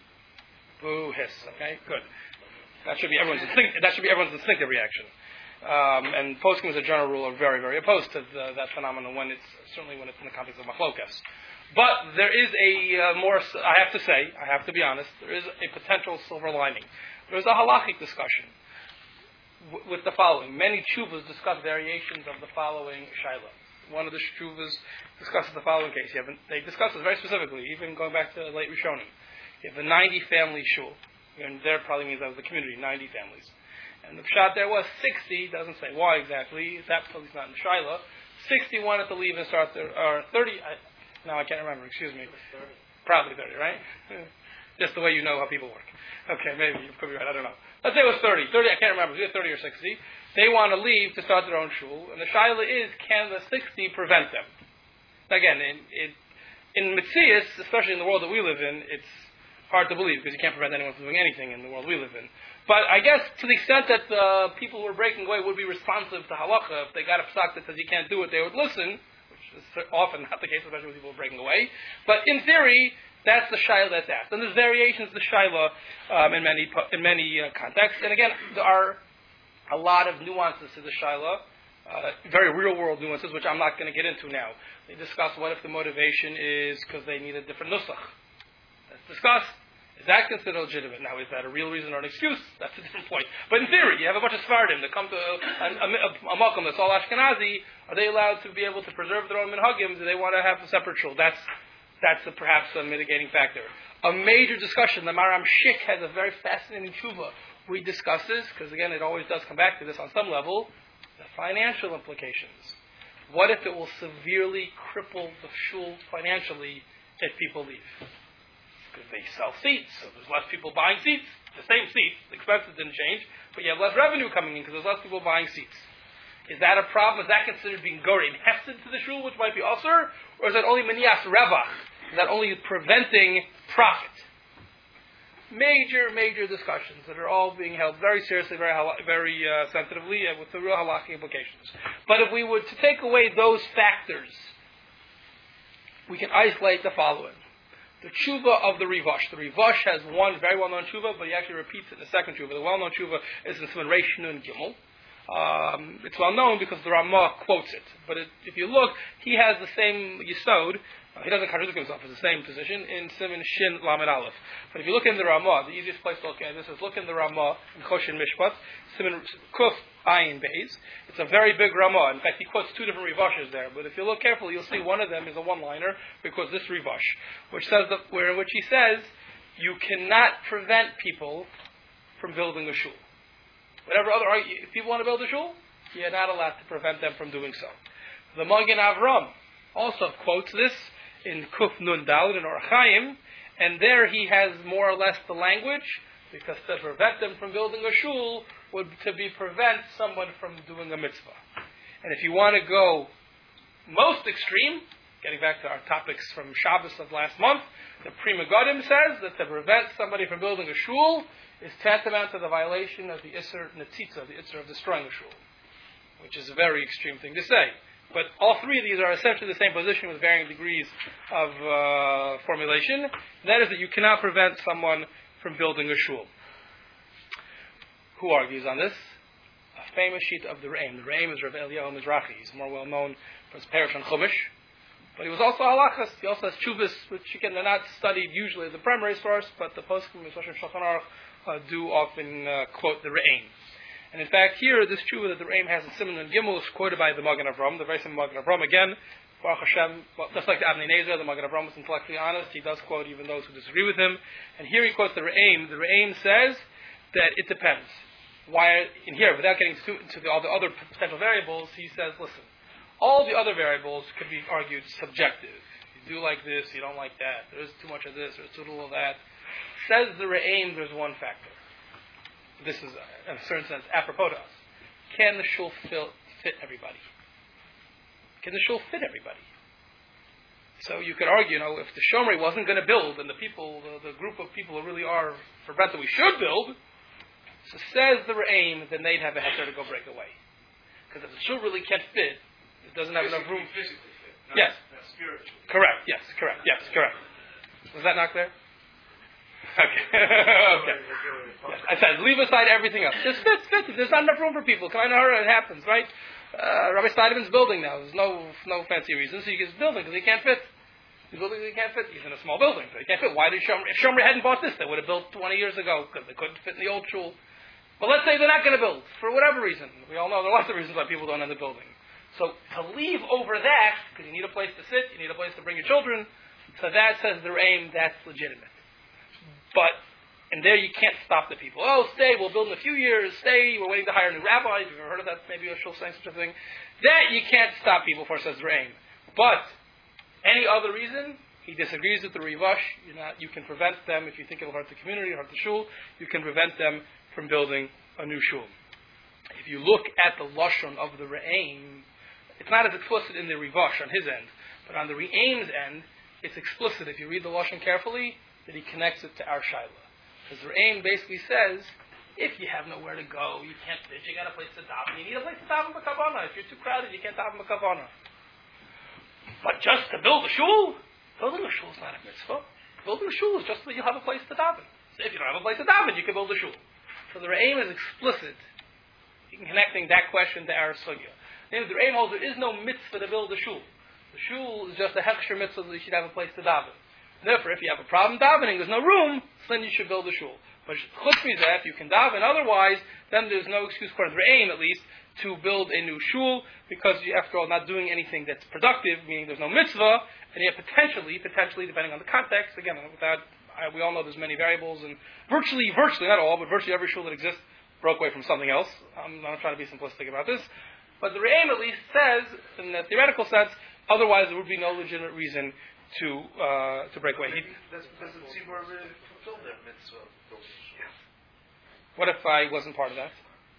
Boo hiss. Okay, good. That should be everyone's instinct, that should be everyone's instinctive reaction. Um, and poskim as a general rule are very, very opposed to the, that phenomenon when it's certainly when it's in the context of machlokas. But there is a uh, more. I have to say, I have to be honest. There is a potential silver lining. There is a halachic discussion w- with the following. Many tshuvas discuss variations of the following shaila. One of the tshuvas discusses the following case. You have an, they discuss it very specifically, even going back to late Rishonim. You have a ninety-family shul, and there probably means that was the community, ninety families. And the pshat there was sixty, doesn't say why exactly, that's at least not in Shiloh. sixty wanted to leave and start their, or thirty, I, now I can't remember, excuse me. Probably thirty, right? Just the way you know how people work. Okay, maybe, you could be right, I don't know. Let's say it was thirty. thirty, I can't remember, either thirty or sixty. They want to leave to start their own shul, and the Shiloh is, can the sixty prevent them? Again, in, in, in Metzias, especially in the world that we live in, it's hard to believe because you can't prevent anyone from doing anything in the world we live in. But I guess to the extent that uh, people who are breaking away would be responsive to halacha, if they got a psak that says you can't do it, they would listen, which is often not the case, especially with people breaking away. But in theory, that's the shaila that's asked. And there's variations of the shaila um, in many in many uh, contexts. And again, there are a lot of nuances to the shaila, uh, very real-world nuances, which I'm not going to get into now. They discuss what if the motivation is because they need a different nusach. That's discussed. Is that considered legitimate? Now, is that a real reason or an excuse? That's a different point. But in theory, you have a bunch of Sfardim that come to a, a, a, a makom that's all Ashkenazi. Are they allowed to be able to preserve their own minhagim? Do they want to have a separate shul? That's that's a, perhaps a mitigating factor. A major discussion. The Maram Shik has a very fascinating tshuva. We discuss this because again, it always does come back to this on some level. The financial implications. What if it will severely cripple the shul financially if people leave? Because they sell seats, so there's less people buying seats. The same seats, the expenses didn't change, but you have less revenue coming in because there's less people buying seats. Is that a problem? Is that considered being gorim hefted to the shul, which might be usher? Or is that only manias revach? Is that only preventing profit? Major, major discussions that are all being held very seriously, very very uh, sensitively, uh, with the real halachic implications. But if we were to take away those factors, we can isolate the following. The tshuva of the Rivash. The Rivash has one very well-known tshuva, but he actually repeats it in the second tshuva. The well-known tshuva is in Siman Reish Nun Gimel. Um, it's well-known because the Ramah quotes it. But it, if you look, he has the same yisod. Uh, he doesn't contradict himself. It's the same position in Siman Shin Lamed Aleph. But if you look in the Ramah, the easiest place to look at this is look in the Ramah in Choshen Mishpat, Siman Kuf Ayin Beis. It's a very big Ramah. In fact, he quotes two different Rivashes there. But if you look carefully, you'll see one of them is a one-liner because this Rivash, which says that, where in which he says, you cannot prevent people from building a shul. Whatever other, if people want to build a shul, you're not allowed to prevent them from doing so. The Magen Avram also quotes this in Kuf Nun Daled in Orach Chaim, and there he has more or less the language, because to prevent them from building a shul would to be prevent someone from doing a mitzvah. And if you want to go most extreme, getting back to our topics from Shabbos of last month, the Pri Megadim says that to prevent somebody from building a shul is tantamount to the violation of the Isser Netzitza, the Isser of destroying a shul, which is a very extreme thing to say. But all three of these are essentially the same position with varying degrees of uh, formulation. That is that you cannot prevent someone from building a shul. Who argues on this? A famous sheet of the Re'im. The Re'im is Rav Eliyahu Mizrahi. He's more well known for his parish on Chumash. But he was also halachas. He also has chuvas, which again they're not studied usually as a primary source, but the poskim in Shulchan Aruch uh, do often uh, quote the Re'im. And in fact, here this chuva that the Re'im has in Siman and Gimel is quoted by the Magen Avram, the very same Magen Avram again. Baruch Hashem, well, just like the Avnei Nezer, the Magen Avram was intellectually honest. He does quote even those who disagree with him. And here he quotes the Re'im. The Re'im says that it depends. Why in here, without getting into the, all the other potential variables, he says, listen, all the other variables could be argued subjective. You do like this, you don't like that. There's too much of this, there's too little of that. Says the Re'im, there's one factor. This is, in a certain sense, apropos to us. Can the shul fill, fit everybody? Can the shul fit everybody? So you could argue, you know, if the Shomrei wasn't going to build, and the people, the, the group of people who really are for bet that we should build, so says the Re'im, then they'd have a heter to go break away. Because if the shul really can't fit, it doesn't have enough room. Physically fit. Not, Yes. Not spiritually. Correct. Yes. Correct. Yes. Correct. Was that not clear? Okay. Okay. Yes. I said, leave aside everything else. Just fit, fit. There's not enough room for people. Come on, it happens, right? Uh, Rabbi Steineman's building now. There's no no fancy reason, so he gets building because he can't fit. He's building because he can't fit. He's in a small building, so he can't fit. Why did Shomri? If Shomri hadn't bought this, they would have built twenty years ago because they couldn't fit in the old shul. But let's say they're not going to build for whatever reason. We all know there are lots of reasons why people don't end up building. So to leave over that, because you need a place to sit, you need a place to bring your children, so that says the aim, that's legitimate. But, and there you can't stop the people. Oh, stay, we'll build in a few years, stay, we're waiting to hire new rabbis. You've ever heard of that? Maybe a shul saying such a thing. That you can't stop people for, says the aim. But, any other reason, he disagrees with the Rivash. You're not, you can prevent them, if you think it'll hurt the community, hurt the shul, you can prevent them from building a new shul. If you look at the Lashon of the Re'im, it's not as explicit in the Rivash on his end, but on the Re'im's end, it's explicit. If you read the Lashon carefully, that he connects it to our Shaila. Because the Re'im basically says, if you have nowhere to go, you can't fit, you got a place to daven, you need a place to daven b'kavana. If you're too crowded, you can't daven b'kavana. But just to build a shul, building a shul is not a mitzvah. Building a shul is just that you have a place to daven. So if you don't have a place to daven, you can build a shul. So the Re'im is explicit in connecting that question to our sugya. The Re'im holds there is no mitzvah to build a shul. The shul is just a hechsher mitzvah that you should have a place to daven. Therefore, if you have a problem davening, there's no room, then you should build a shul. But chutz mizeh, if you can daven otherwise, then there's no excuse, according to the Re'im at least, to build a new shul, because you, after all, not doing anything that's productive, meaning there's no mitzvah, and yet potentially, potentially, depending on the context, again, without, I, we all know there's many variables, and virtually, virtually, not all, but virtually every shul that exists broke away from something else. I'm not trying to be simplistic about this. But the Re'im at least says, in the theoretical sense, otherwise there would be no legitimate reason to uh, to break away. He, That's because the Tzibor really fulfilled their mitzvah of building a shul. What if I wasn't part of that?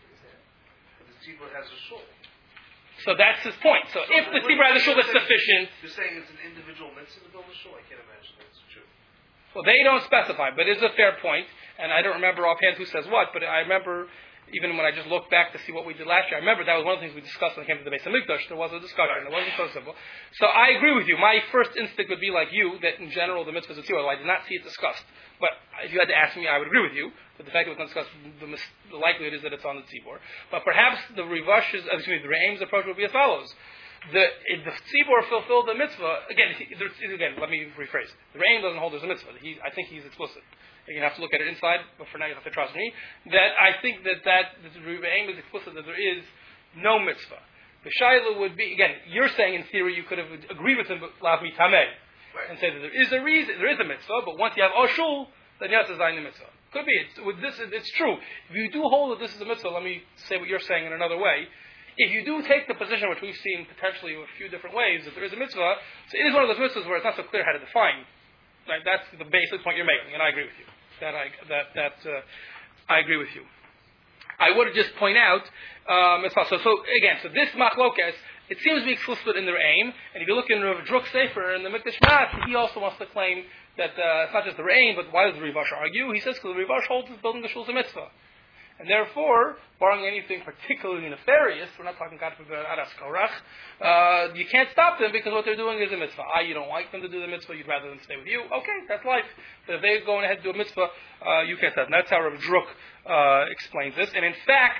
But the Tzibor has a shul. So that's his point. So, so if the Tzibor has a shul that's sufficient... You're saying it's an individual mitzvah to build a shul? I can't imagine that's true. Well, they don't specify, but it is a fair point, and I don't remember offhand who says what, but I remember... Even when I just looked back to see what we did last year, I remember that was one of the things we discussed when it came to the Beis HaMikdash. There was a discussion. It wasn't so simple. So I agree with you. My first instinct would be like you, that in general the mitzvah is a tzibor. I did not see it discussed. But if you had to ask me, I would agree with you. That the fact that it was not discussed, the, mis- the likelihood is that it's on the tzibor. But perhaps the Rivash's, excuse me, the Re'im's approach would be as follows. The, if the tzibor fulfilled the mitzvah, again, he, again, let me rephrase. The Re'im doesn't hold there's a mitzvah. He, I think he's explicit. You have to look at it inside, but for now you have to trust me, that I think that, that the aim is explicit that there is no mitzvah. The shaila would be, again, you're saying in theory you could have agreed with him, but lav mi tameh, and say that there is a reason, there is a mitzvah, but once you have oshul, then you have to design the mitzvah. Could be, it's, with this, it's true. If you do hold that this is a mitzvah, let me say what you're saying in another way. If you do take the position, which we've seen potentially a few different ways, that there is a mitzvah, so it is one of those mitzvahs where it's not so clear how to define. Right? That's the basic point you're making, and I agree with you. That I that that uh, I agree with you. I would just point out, um, so, so again, so this machlokas, it seems to be explicit in their aim, and if you look in Rav Druk Sefer in the Mikdash Mat, he also wants to claim that uh, it's not just the aim, but why does the Rivash argue? He says because the Rivash holds that building the shul is a mitzvah. And therefore, barring anything particularly nefarious, we're not talking God forbid aras korach, uh, you can't stop them because what they're doing is a mitzvah. Ah, you don't like them to do the mitzvah, you'd rather them stay with you. Okay, that's life. But if they're going ahead to do a mitzvah, uh, you can't stop them. That's how Rav Druk uh, explains this. And in fact,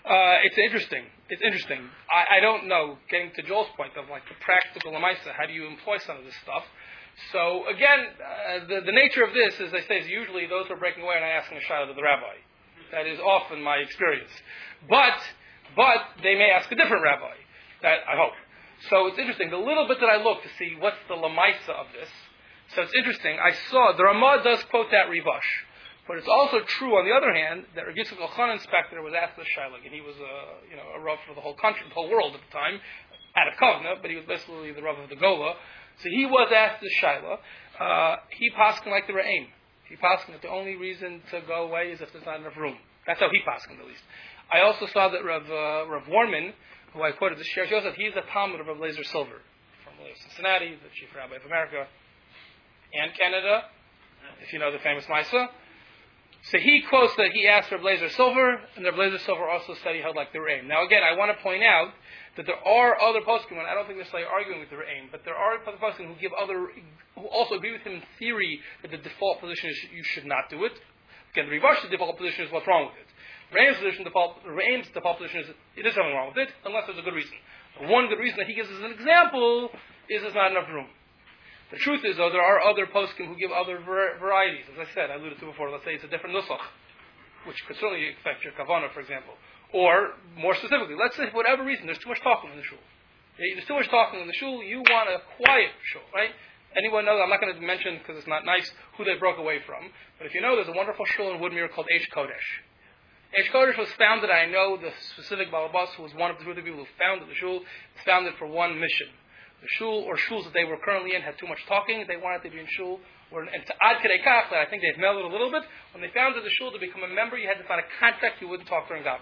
Uh, it's interesting. It's interesting. I, I don't know, getting to Joel's point of like the practical lemaisa, how do you employ some of this stuff? So again, uh, the, the nature of this, as I say, is usually those who are breaking away and asking a shayla to the rabbi. That is often my experience. But, but they may ask a different rabbi. That I hope. So it's interesting. The little bit that I looked to see what's the lemaisa of this. So it's interesting. I saw the Ramah does quote that Rivash. But it's also true, on the other hand, that Rav Yitzchak Elchanan inspector was asked the shayla, and he was a you know a rav for the whole country, the whole world at the time, out of Kovna, but he was basically the rav of the Gola. So he was asked the shayla. Uh, he paskin like the Re'im. He paskin that the only reason to go away is if there's not enough room. That's how he paskin at least. I also saw that Rav uh, Rav Warman, who I quoted this Shir Joseph, he's a Talmud of Rav Lazer Silver from Cincinnati, the chief rabbi of America and Canada, if you know the famous Maisa. So he quotes that he asked Rav Lazer Silver, and Rav Lazer Silver also said he held like the Re'im. Now again, I want to point out that there are other poskim, and I don't think they're necessarily arguing with the Re'im, but there are other poskim who give other, who also agree with him in theory that the default position is you should not do it. Again, the Rivash's default position is what's wrong with it. Re'im's position, default, Re'im's default position is it is something wrong with it, unless there's a good reason. The one good reason that he gives as an example is there's not enough room. The truth is, though, there are other poskim who give other var- varieties. As I said, I alluded to before, let's say it's a different nusach, which could certainly affect your kavanah, for example. Or, more specifically, let's say for whatever reason, there's too much talking in the shul. There's too much talking in the shul, you want a quiet shul, right? Anyone knows, I'm not going to mention, because it's not nice, who they broke away from. But if you know, there's a wonderful shul in Woodmere called Eish Kodesh. Eish Kodesh was founded, I know the specific Balabas, who was one of the two people who founded the shul, was founded for one mission. The shul or shuls that they were currently in had too much talking. They wanted to be in shul. Or, and to ad kedei kach, I think they've mellowed a little bit. When they founded the shul to become a member, you had to find a contract you wouldn't talk during davening.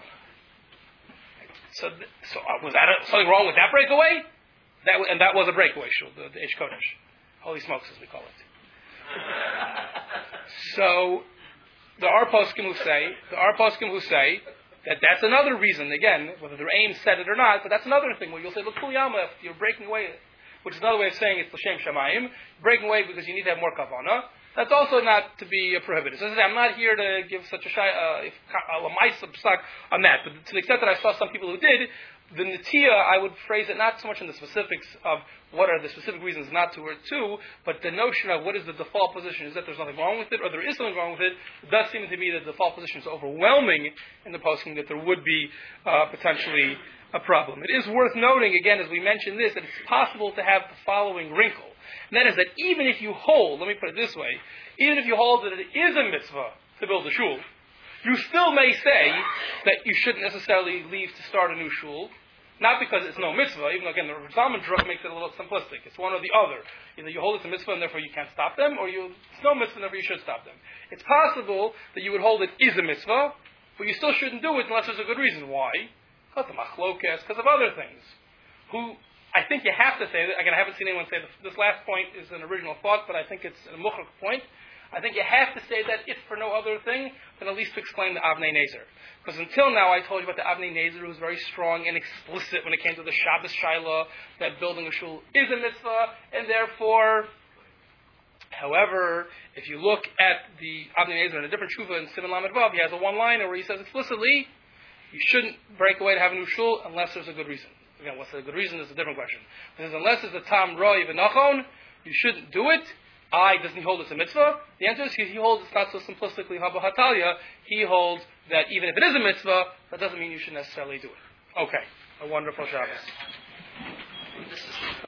So, so uh, was that a, something wrong with that breakaway? That and that was a breakaway shul, the, the Eish Kodesh, holy smokes as we call it. So there are poskim who say there are poskim who say that that's another reason, again, whether the aim said it or not, but that's another thing where you'll say, look, Kuliyama, if you're breaking away, which is another way of saying it's L'Shem Shamayim, breaking away because you need to have more kavanah, that's also not to be uh, prohibited. So I'm not here to give such a shy, uh, a mice on that, but to the extent that I saw some people who did, the Natiya, I would phrase it not so much in the specifics of what are the specific reasons not to or to, but the notion of what is the default position is that there's nothing wrong with it, or there is something wrong with it. It does seem to me that the default position is overwhelming in the posting, that there would be uh, potentially a problem. It is worth noting, again, as we mentioned this, that it's possible to have the following wrinkle. And that is that even if you hold, let me put it this way, even if you hold that it is a mitzvah to build a shul, you still may say that you shouldn't necessarily leave to start a new shul, not because it's no mitzvah, even though, again, the Zalman Druk makes it a little simplistic. It's one or the other. Either you hold it to mitzvah and therefore you can't stop them, or you, it's no mitzvah and therefore you should stop them. It's possible that you would hold it is a mitzvah, but you still shouldn't do it unless there's a good reason. Why? Because of machlokas, because of other things. Who, I think you have to say that, again, I haven't seen anyone say this, this last point is an original thought, but I think it's a muchak point. I think you have to say that if for no other thing, then at least to explain the Avnei Nezer. Because until now I told you about the Avnei Nezer, who was very strong and explicit when it came to the Shabbos Shaila, that building a shul is a mitzvah, and therefore, however, if you look at the Avnei Nezer in a different tshuva in Simon Lamed Vav, he has a one-liner where he says explicitly, you shouldn't break away to have a new shul unless there's a good reason. Again, what's the good reason is a different question. He says, unless it's a tam roi v'nachon, you shouldn't do it. I, doesn't he hold it's a mitzvah? The answer is he, he holds it's not so simplistically haba hatalia. He holds that even if it is a mitzvah, that doesn't mean you should necessarily do it. Okay. A wonderful Shabbos.